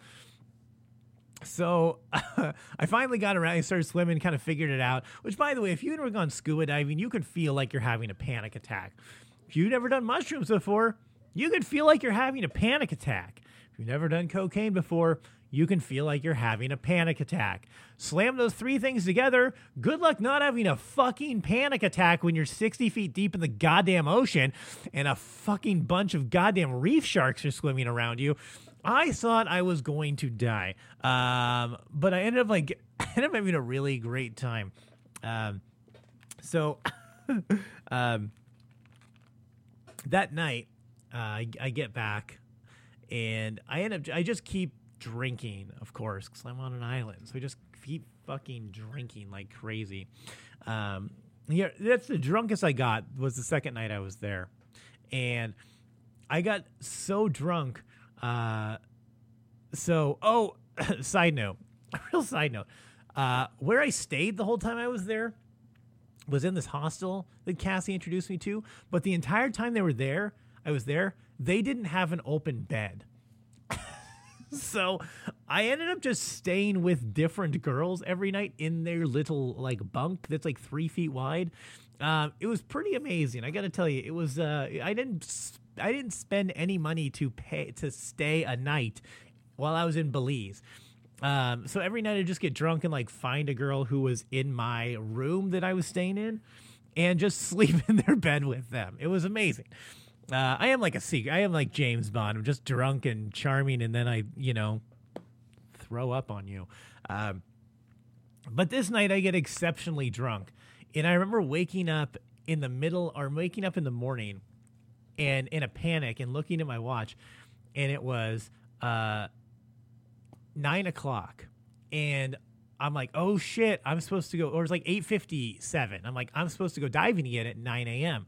So I finally got around and started swimming, kind of figured it out. Which, by the way, if you've never gone scuba diving, you can feel like you're having a panic attack. If you've never done mushrooms before, You can feel like you're having a panic attack. If you've never done cocaine before, you can feel like you're having a panic attack. Slam those three things together. Good luck not having a fucking panic attack when you're sixty feet deep in the goddamn ocean and a fucking bunch of goddamn reef sharks are swimming around you. I thought I was going to die. Um, but I ended up like, I ended up having a really great time. Um, so, um, that night, uh, I, I get back and I end up, I just keep drinking, of course, because I'm on an island. So I just keep fucking drinking like crazy. Um, yeah, that's the drunkest I got was the second night I was there. And I got so drunk. Uh, so, oh, side note, a real side note, uh, where I stayed the whole time I was there was in this hostel that Cassie introduced me to. But the entire time they were there, I was there, they didn't have an open bed. So I ended up just staying with different girls every night in their little like bunk that's like three feet wide. Um, it was pretty amazing. I got to tell you, it was, uh, I didn't, I didn't spend any money to pay to stay a night while I was in Belize. Um, so every night I just get drunk and like find a girl who was in my room that I was staying in and just sleep in their bed with them. It was amazing. Uh, I am like a secret. I am like James Bond. I'm just drunk and charming, and then I, you know, throw up on you. Um, but this night I get exceptionally drunk, and I remember waking up in the middle, or waking up in the morning, and in a panic, and looking at my watch, and it was uh, nine o'clock, and I'm like, oh shit, I'm supposed to go, or it's like eight fifty-seven. I'm like, I'm supposed to go diving again at nine a.m.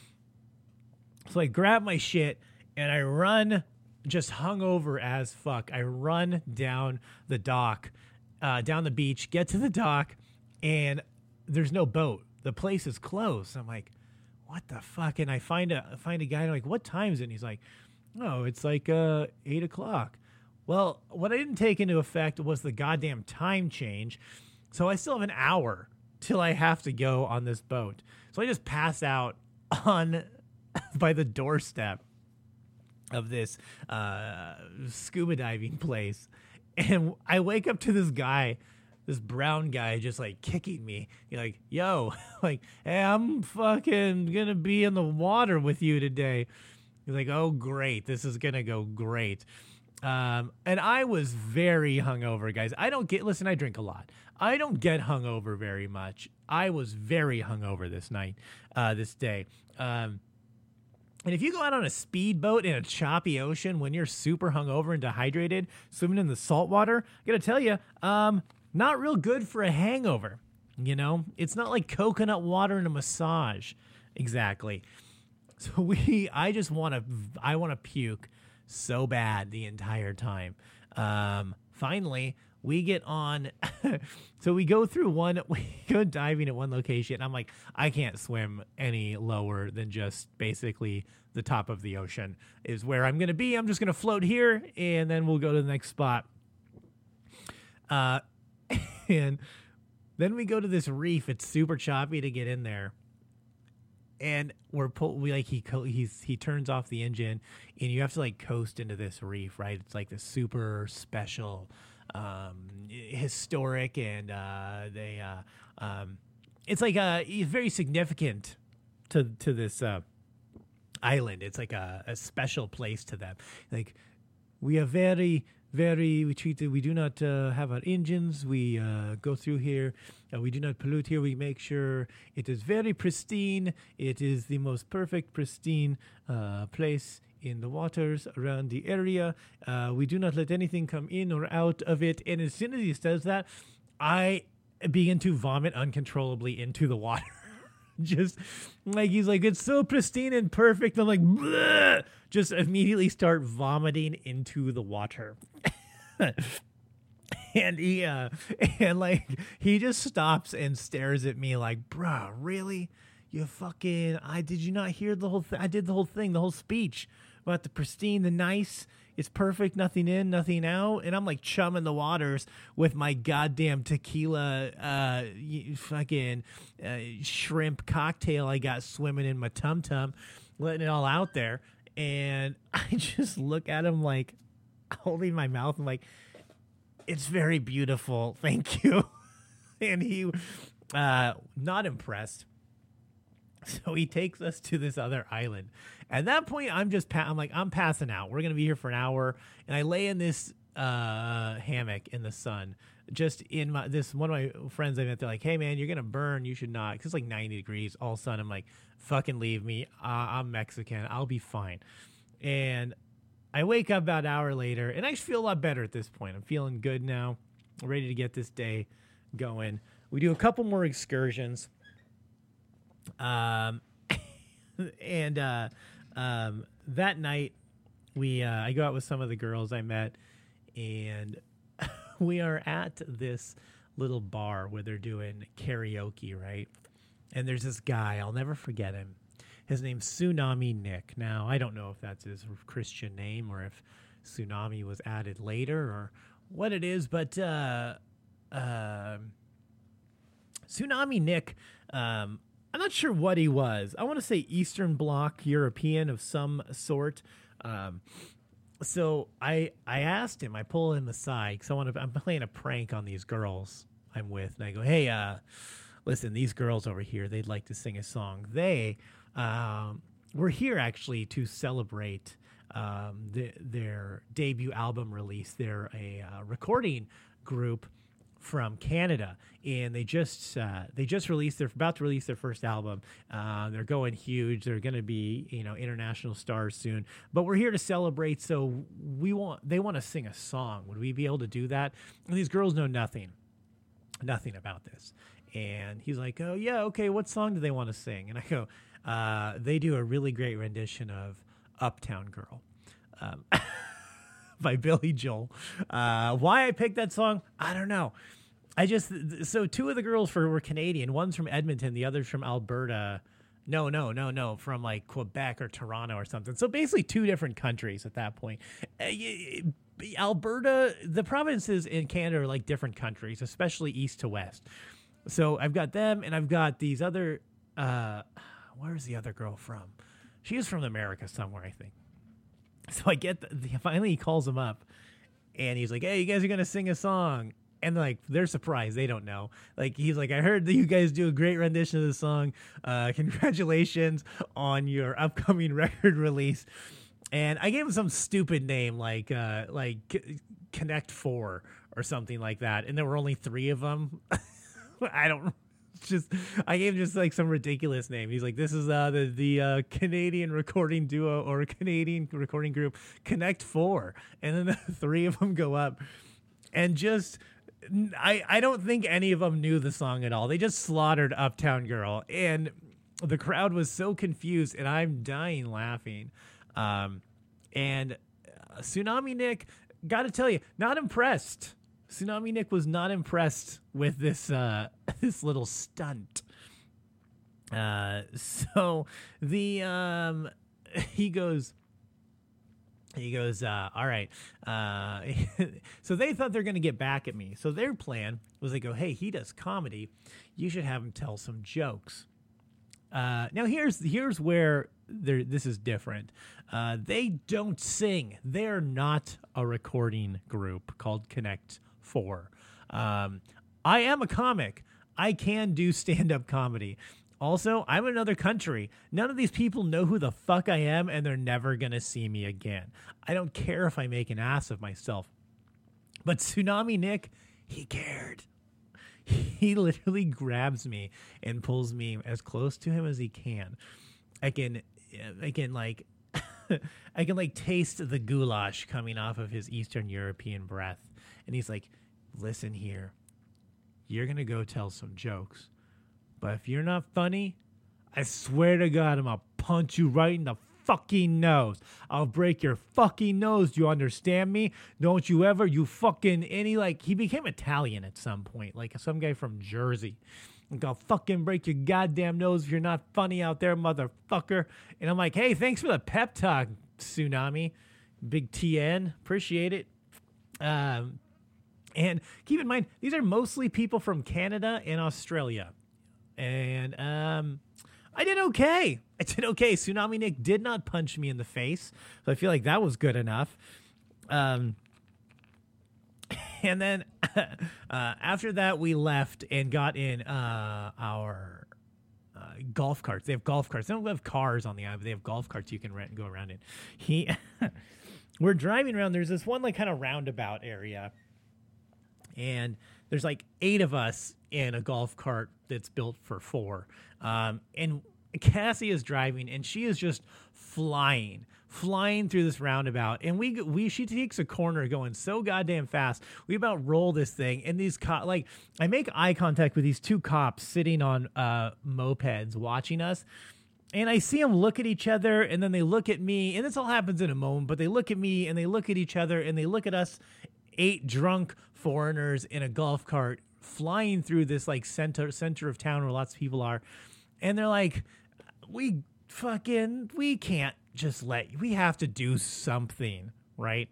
So I grab my shit and I run, just hungover as fuck. I run down the dock, uh, down the beach, get to the dock, and there's no boat. The place is closed. I'm like, what the fuck? And I find a find a guy, and I'm like, what time is it? And he's like, oh, it's like uh, eight o'clock. Well, what I didn't take into effect was the goddamn time change. So I still have an hour till I have to go on this boat. So I just pass out on by the doorstep of this uh, scuba diving place. And I wake up to this guy, this brown guy, just like kicking me. He's like, yo, like, hey, I'm fucking gonna be in the water with you today. He's like, oh, great. This is gonna go great. Um, and I was very hungover, guys. I don't get, listen, I drink a lot. I don't get hungover very much. I was very hungover this night, uh, this day. Um, And if you go out on a speedboat in a choppy ocean when you're super hungover and dehydrated, swimming in the salt water, I gotta tell you, um, not real good for a hangover. You know, it's not like coconut water and a massage, exactly. So we, I just want to, I want to puke so bad the entire time. Um, finally, we get on, so we go through one, we go diving at one location. And I'm like, I can't swim any lower than just basically the top of the ocean is where I'm going to be. I'm just going to float here, and then we'll go to the next spot. Uh, and then we go to this reef. It's super choppy to get in there. And we're pull, we like he co- he's he turns off the engine, and you have to like coast into this reef, right? It's like this super special, um, historic, and uh, they uh, um, it's like uh, very significant to to this uh, island. It's like a, a special place to them. Like, we are very. Very, we treat it, we do not uh, have our engines. We uh, go through here. Uh, we do not pollute here. We make sure it is very pristine. It is the most perfect, pristine uh, place in the waters around the area. Uh, we do not let anything come in or out of it. And as soon as he says that, I begin to vomit uncontrollably into the water. Just like, he's like, it's so pristine and perfect. I'm like, bleh! Just immediately start vomiting into the water. And he, uh, and like, he just stops and stares at me like, bruh, really? You fucking, I, did you not hear the whole thing? I did the whole thing, the whole speech about the pristine, the nice, it's perfect, nothing in, nothing out. And I'm like chumming the waters with my goddamn tequila, uh, fucking uh, shrimp cocktail I got swimming in my tum tum, letting it all out there. And I just look at him like holding my mouth. I'm like, it's very beautiful. Thank you. And he, uh, not impressed. So he takes us to this other island. At that point, I'm just, pa- I'm like, I'm passing out. We're going to be here for an hour. And I lay in this uh, hammock in the sun. Just in my, this, one of my friends I met, they're like, hey man, you're going to burn. You should not. Cause it's like ninety degrees all sun. I'm like, fucking leave me. Uh, I'm Mexican. I'll be fine. And I wake up about an hour later and I feel a lot better at this point. I'm feeling good now. I'm ready to get this day going. We do a couple more excursions. Um, and, uh, um, that night we, uh, I go out with some of the girls I met, and we are at this little bar where they're doing karaoke, right? And there's this guy, I'll never forget him. His name's Tsunami Nick. Now, I don't know if that's his Christian name or if Tsunami was added later or what it is, but, uh, uh, Tsunami Nick, um, I'm not sure what he was. I want to say Eastern Bloc European of some sort. Um, so I I asked him, I pull him aside because I want to. I'm playing a prank on these girls I'm with, and I go, "Hey, uh, listen, these girls over here, they'd like to sing a song. They um, were here actually to celebrate um, the, their debut album release. They're a uh, recording group from Canada, and they just uh, they just released they're about to release their first album. Uh, they're going huge. They're going to be, you know, international stars soon. But we're here to celebrate, so we want they want to sing a song. Would we be able to do that?" And these girls know nothing, nothing about this. And he's like, "Oh yeah, okay. What song do they want to sing?" And I go, uh, "They do a really great rendition of Uptown Girl." Um, by Billy Joel. Uh, why I picked that song, I don't know. I just, so two of the girls for, were Canadian. One's from Edmonton. The other's from Alberta. No, no, no, no. From like Quebec or Toronto or something. So basically two different countries at that point. Uh, Alberta, the provinces in Canada are like different countries, especially east to west. So I've got them, and I've got these other, uh, where's the other girl from? She is from America somewhere, I think. So I get, the, finally he calls them up, and he's like, "Hey, you guys are going to sing a song." And like, they're surprised. They don't know. Like, he's like, "I heard that you guys do a great rendition of the song. Uh, congratulations on your upcoming record release." And I gave him some stupid name, like, uh, like C- Connect Four or something like that. And there were only three of them. I don't Just, I gave him just like some ridiculous name. He's like, "This is uh, the the uh, Canadian recording duo or Canadian recording group Connect Four," and then the three of them go up, and just I I don't think any of them knew the song at all. They just slaughtered Uptown Girl, and the crowd was so confused, and I'm dying laughing. Um, and uh, Tsunami Nick, got to tell you, not impressed. Tsunami Nick was not impressed with this uh, this little stunt. Uh, so the um, he goes, he goes, uh, all right. Uh, so they thought they're going to get back at me. So their plan was, they go, "Hey, he does comedy. You should have him tell some jokes." Uh, now here's here's where there this is different. Uh, they don't sing. They're not a recording group called Connect Four. Um, I am a comic. I can do stand-up comedy. Also, I'm in another country. None of these people know who the fuck I am, and they're never gonna see me again. I don't care if I make an ass of myself. But Tsunami Nick, he cared. He literally grabs me and pulls me as close to him as he can. I can, I can like, I can like taste the goulash coming off of his Eastern European breath. And he's like, "Listen here, you're going to go tell some jokes. But if you're not funny, I swear to God, I'm going to punch you right in the fucking nose. I'll break your fucking nose. Do you understand me? Don't you ever, you fucking," and he like, he became Italian at some point, like some guy from Jersey. Like, "I'll fucking break your goddamn nose if you're not funny out there, motherfucker." And I'm like, "Hey, thanks for the pep talk, Tsunami. Big T N. Appreciate it." Um, and keep in mind, these are mostly people from Canada and Australia. And um, I did okay. I did okay. Tsunami Nick did not punch me in the face, so I feel like that was good enough. Um, and then uh, after that, we left and got in uh, our uh, golf carts. They have golf carts. They don't have cars on the island, but they have golf carts you can rent and go around in. He, we're driving around. There's this one like kind of roundabout area, and there's like eight of us in a golf cart that's built for four. Um, and Cassie is driving, and she is just flying, flying through this roundabout. And we, we, she takes a corner going so goddamn fast. We about roll this thing, and these co- like I make eye contact with these two cops sitting on uh, mopeds watching us. And I see them look at each other, and then they look at me, and this all happens in a moment, but they look at me, and they look at each other, and they look at us, eight drunk foreigners in a golf cart flying through this like center center of town where lots of people are. And they're like, we fucking, we can't just let you, we have to do something, right?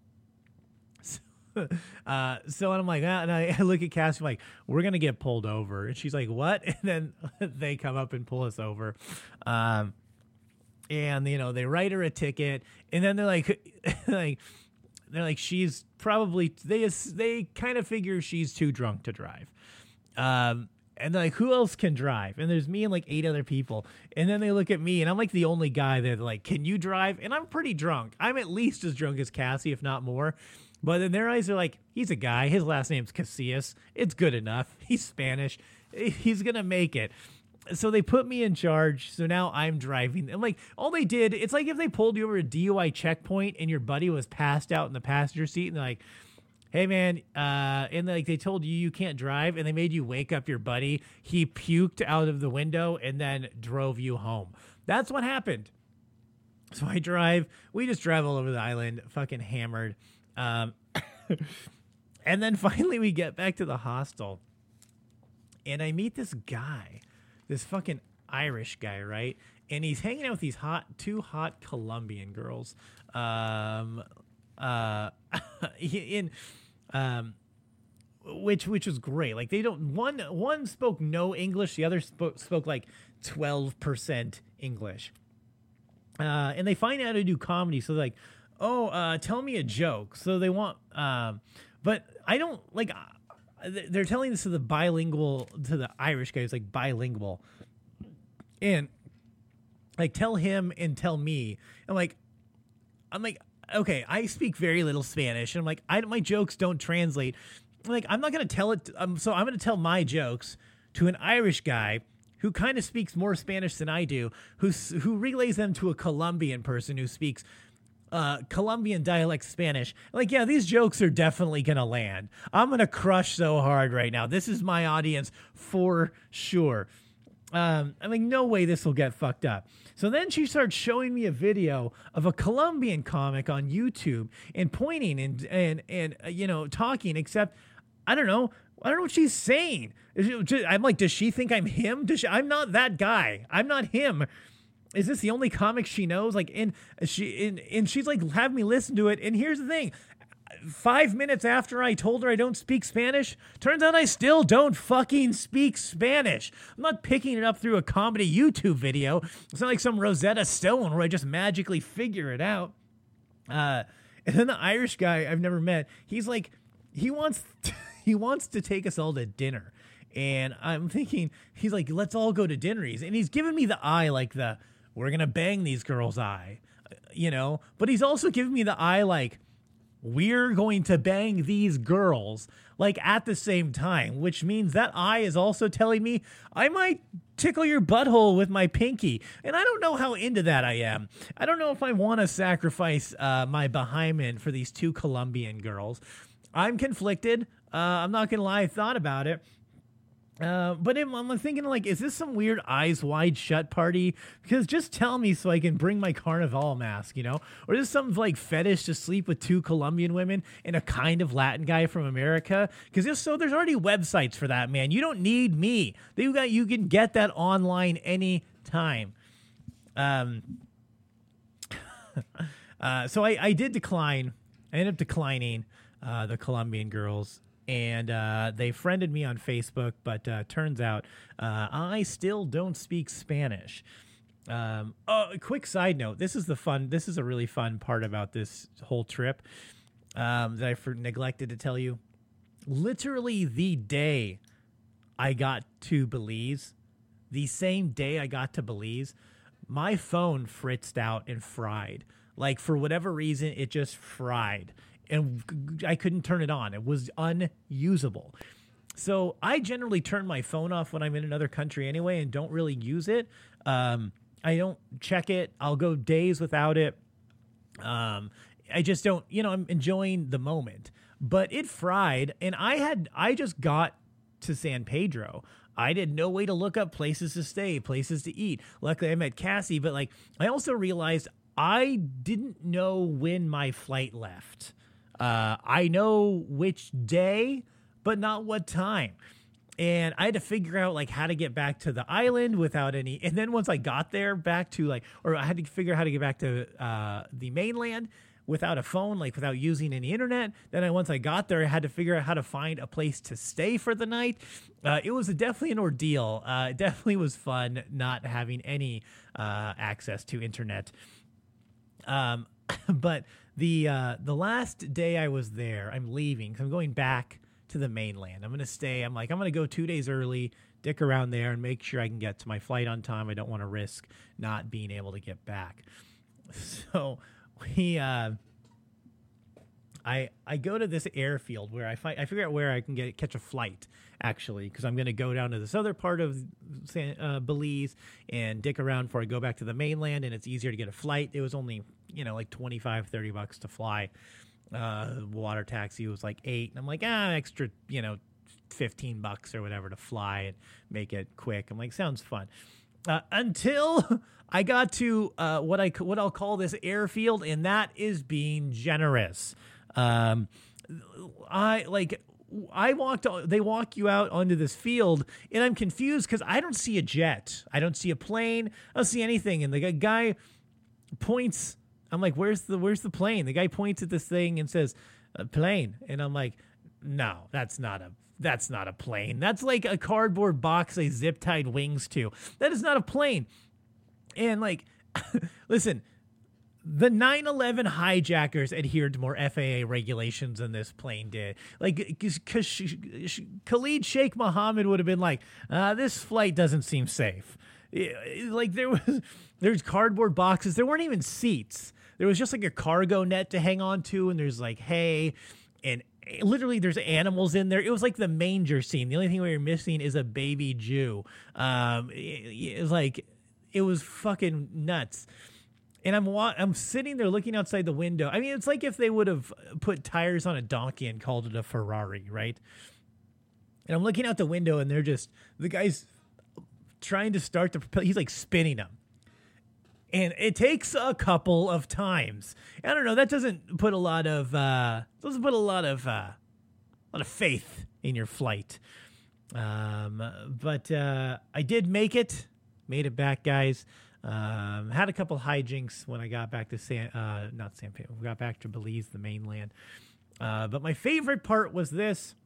So, uh, so I'm like, ah, and I look at Cassie, I'm like, we're going to get pulled over. And she's like, what? And then they come up and pull us over. Um, and, you know, they write her a ticket. And then they're like, like, they're like, she's probably, they, they kind of figure she's too drunk to drive. Um, And they're like, who else can drive? And there's me and like eight other people. And then they look at me, and I'm like the only guy there. They're like, can you drive? And I'm pretty drunk. I'm at least as drunk as Cassie, if not more. But in their eyes, they're like, he's a guy. His last name's Casillas. It's good enough. He's Spanish. He's going to make it. So they put me in charge. So now I'm driving. And like, all they did, it's like if they pulled you over a D U I checkpoint and your buddy was passed out in the passenger seat, and they're like, hey man, uh, and like they told you you can't drive, and they made you wake up your buddy. He puked out of the window and then drove you home. That's what happened. So I drive. We just drive all over the island, fucking hammered. Um, and then finally we get back to the hostel, and I meet this guy, this fucking Irish guy, right? And he's hanging out with these hot, two hot Colombian girls. Um, uh, in, um, which, which was great. Like they don't, one, one spoke no English. The other spoke, spoke like twelve percent English. Uh, and they find out how to do comedy. So they're like, oh, uh, tell me a joke. So they want, um, but I don't like, uh, they're telling this to the bilingual, to the Irish guy who's like bilingual, and like, tell him and tell me. I'm like, I'm like, okay, I speak very little Spanish, and I'm like, I, my jokes don't translate. I'm like, I'm not going to tell it. Um, so I'm going to tell my jokes to an Irish guy who kind of speaks more Spanish than I do, who, who relays them to a Colombian person who speaks uh, Colombian dialect Spanish. Like, yeah, these jokes are definitely going to land. I'm going to crush so hard right now. This is my audience for sure. Um, I mean, no way this will get fucked up. So then she starts showing me a video of a Colombian comic on YouTube and pointing and, and, and uh, you know, talking, except, I don't know. I don't know what she's saying. I'm like, does she think I'm him? Does she, I'm not that guy. I'm not him. Is this the only comic she knows? Like, and she, and, and she's like, have me listen to it. And here's the thing. Five minutes after I told her I don't speak Spanish, turns out I still don't fucking speak Spanish. I'm not picking it up through a comedy YouTube video. It's not like some Rosetta Stone where I just magically figure it out. Uh, and then the Irish guy I've never met, he's like, he wants, to, he wants to take us all to dinner. And I'm thinking, he's like, let's all go to Dinneries. And he's giving me the eye, like the, we're going to bang these girls eye, you know? But he's also giving me the eye like, we're going to bang these girls, like at the same time, which means that eye is also telling me I might tickle your butthole with my pinky. And I don't know how into that I am. I don't know if I want to sacrifice uh, my behind for these two Colombian girls. I'm conflicted. Uh, I'm not going to lie. I thought about it. Uh, but I'm, I'm thinking, like, is this some weird Eyes Wide Shut party? Because just tell me so I can bring my Carnival mask, you know? Or is this some, like, fetish to sleep with two Colombian women and a kind of Latin guy from America? Because if so, there's already websites for that, man. You don't need me. You got, you can get that online anytime. Um, uh, so I, I did decline. I ended up declining uh, the Colombian girls. and uh, they friended me on Facebook, but uh, turns out uh, I still don't speak Spanish. Um, oh, a quick side note. This is the fun. This is a really fun part about this whole trip um, that I for- neglected to tell you. Literally the day I got to Belize, the same day I got to Belize, my phone fritzed out and fried. Like, for whatever reason, it just fried. And I couldn't turn it on. It was unusable. So I generally turn my phone off when I'm in another country anyway and don't really use it. Um, I don't check it. I'll go days without it. Um, I just don't, you know, I'm enjoying the moment. But it fried, and I had, I just got to San Pedro. I had no way to look up places to stay, places to eat. Luckily, I met Cassie, but like, I also realized I didn't know when my flight left. Uh, I know which day, but not what time. And I had to figure out like how to get back to the island without any. And then once I got there back to like, or I had to figure out how to get back to uh, the mainland without a phone, like without using any internet. Then I, once I got there, I had to figure out how to find a place to stay for the night. Uh, it was a, definitely an ordeal. Uh, it definitely was fun not having any uh, access to internet. Um, but the uh, the last day I was there, I'm leaving because I'm going back to the mainland. I'm going to stay. I'm like, I'm going to go two days early, dick around there and make sure I can get to my flight on time. I don't want to risk not being able to get back. So we, uh, I, I go to this airfield where I find, I figure out where I can get, catch a flight actually, because I'm going to go down to this other part of San, uh, Belize and dick around before I go back to the mainland. And it's easier to get a flight. It was only, you know, like twenty-five, thirty bucks to fly. Uh, water taxi was like eight. And I'm like, ah, extra, you know, fifteen bucks or whatever to fly and make it quick. I'm like, sounds fun. Uh, until I got to uh, what I what I'll call this airfield, and that is being generous. Um, I like I walked. They walk you out onto this field, and I'm confused because I don't see a jet. I don't see a plane. I don't see anything. And the guy points. I'm like, where's the where's the plane? The guy points at this thing and says, a plane. And I'm like, no, that's not a that's not a plane. That's like a cardboard box they zip tied wings to. That is not a plane. And like, listen, the nine eleven hijackers adhered to more F A A regulations than this plane did. Like, because Khalid Sheikh Mohammed would have been like, uh, this flight doesn't seem safe. Like there was, there's cardboard boxes. There weren't even seats. There was just like a cargo net to hang on to, and there's like hay, and literally there's animals in there. It was like the manger scene. The only thing we were missing is a baby Jew. Um, it, it was like, it was fucking nuts. And I'm wa- I'm sitting there looking outside the window. I mean, it's like if they would have put tires on a donkey and called it a Ferrari, right? And I'm looking out the window, and they're just, the guy's trying to start the propeller. He's like spinning them. And it takes a couple of times. I don't know. That doesn't put a lot of uh, doesn't put a lot of uh, a lot of faith in your flight. Um, but uh, I did make it. Made it back, guys. Um, had a couple hijinks when I got back to San, uh, not San Pedro. We got back to Belize, the mainland. Uh, but my favorite part was this.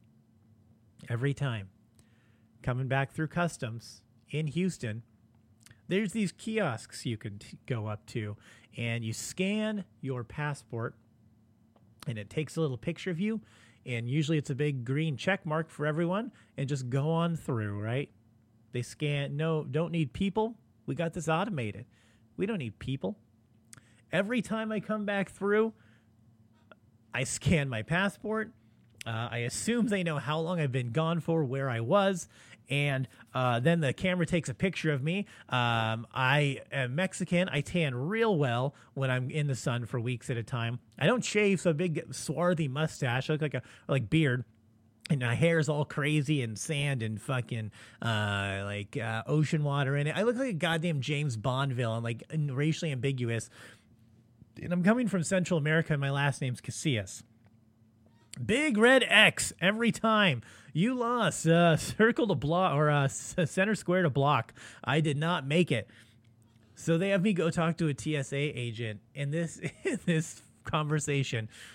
Every time coming back through customs in Houston, there's these kiosks you can t- go up to, and you scan your passport, and it takes a little picture of you, and usually it's a big green check mark for everyone, and just go on through, right? They scan, no, don't need people. We got this automated. We don't need people. Every time I come back through, I scan my passport. Uh, I assume they know how long I've been gone for, where I was, and uh, then the camera takes a picture of me. Um, I am Mexican. I tan real well when I'm in the sun for weeks at a time. I don't shave, so a big swarthy mustache. I look like a like beard. And my hair's all crazy and sand and fucking uh, like uh, ocean water in it. I look like a goddamn James Bond villain, like racially ambiguous. And I'm coming from Central America, and my last name's Casillas. Big red X every time. You lost. Uh, circle to block, or uh, center square to block. I did not make it. So they have me go talk to a T S A agent. And this this conversation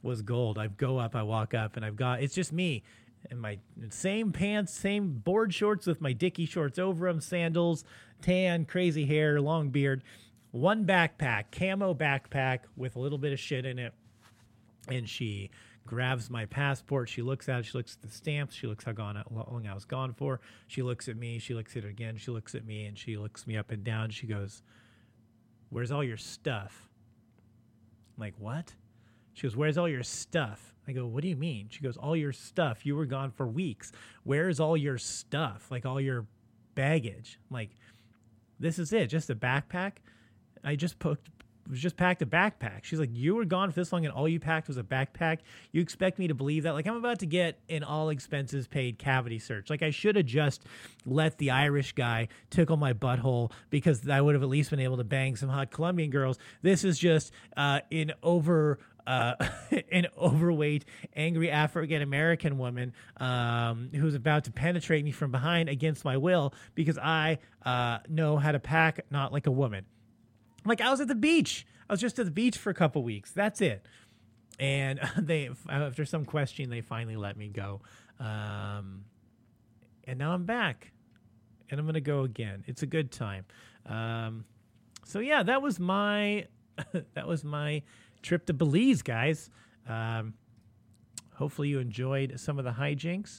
was gold. I go up, I walk up, and I've got, it's just me. And my same pants, same board shorts with my Dickie shorts over them, sandals, tan, crazy hair, long beard. One backpack, camo backpack with a little bit of shit in it. And she grabs my passport. She looks at it. She looks at the stamps. She looks how gone, how long I was gone for. She looks at me. She looks at it again. She looks at me, and she looks me up and down. She goes, "Where's all your stuff?" I'm like, "What?" She goes, "Where's all your stuff?" I go, "What do you mean?" She goes, "All your stuff. You were gone for weeks. Where's all your stuff? Like all your baggage?" I'm like, "This is it. Just a backpack. I just poked, was just packed a backpack." She's like, "You were gone for this long and all you packed was a backpack? You expect me to believe that?" Like, I'm about to get an all expenses paid cavity search. Like, I should have just let the Irish guy tickle my butthole because I would have at least been able to bang some hot Colombian girls. This is just uh, an over... Uh, an overweight, angry African-American woman um, who's about to penetrate me from behind against my will because I uh, know how to pack not like a woman. Like, I was at the beach. I was just at the beach for a couple weeks. That's it. And they, after some questioning, they finally let me go. Um, and now I'm back. And I'm going to go again. It's a good time. Um, so, yeah, that was my... that was my... trip to Belize, guys. Um, hopefully you enjoyed some of the hijinks.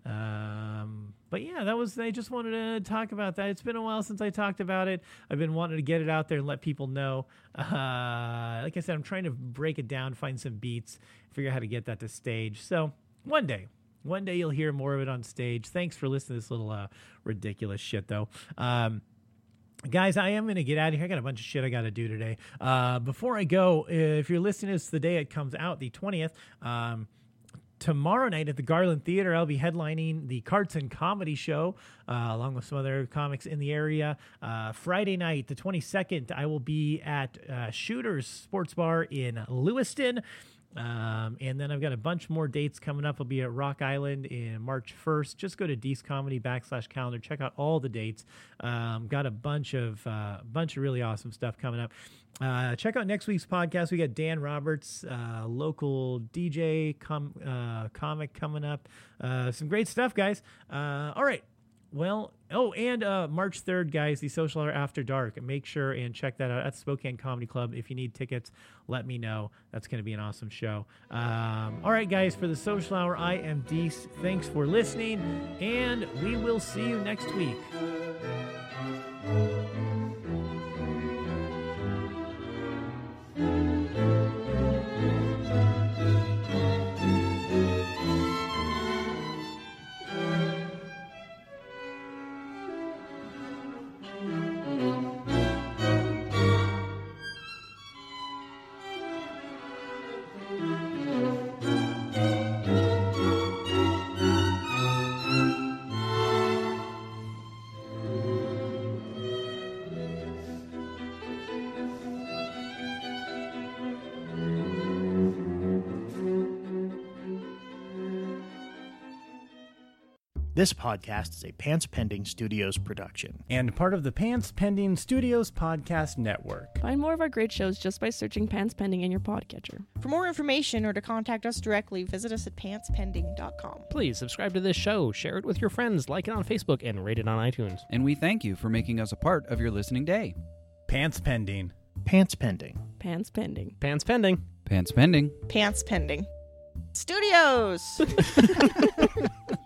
Um, but yeah, that was, I just wanted to talk about that. It's been a while since I talked about it. I've been wanting to get it out there and let people know. Uh, like I said, I'm trying to break it down, find some beats, figure out how to get that to stage. So one day, one day you'll hear more of it on stage. Thanks for listening to this little uh, ridiculous shit, though. Um, Guys, I am going to get out of here. I got a bunch of shit I got to do today. Uh, before I go, if you're listening, it's the day it comes out, the twentieth. Um, tomorrow night at the Garland Theater, I'll be headlining the Carts and Comedy Show, uh, along with some other comics in the area. Uh, Friday night, the twenty-second, I will be at uh, Shooter's Sports Bar in Lewiston. Um, and then I've got a bunch more dates coming up. I'll be at Rock Island in March first. Just go to Dees Comedy backslash calendar. Check out all the dates. Um, got a bunch of uh, bunch of really awesome stuff coming up. Uh, check out next week's podcast. We got Dan Roberts, uh, local D J, com- uh, comic coming up. Uh, some great stuff, guys. Uh, all right. Well, oh, and uh, March third, guys, the Social Hour After Dark. Make sure and check that out at Spokane Comedy Club. If you need tickets, let me know. That's going to be an awesome show. Um, all right, guys, for the Social Hour, I am Dees. Thanks for listening, and we will see you next week. This podcast is a Pants Pending Studios production. And part of the Pants Pending Studios podcast network. Find more of our great shows just by searching Pants Pending in your podcatcher. For more information or to contact us directly, visit us at pants pending dot com. Please subscribe to this show, share it with your friends, like it on Facebook, and rate it on iTunes. And we thank you for making us a part of your listening day. Pants Pending. Pants Pending. Pants Pending. Pants Pending. Pants Pending. Pants Pending. Studios!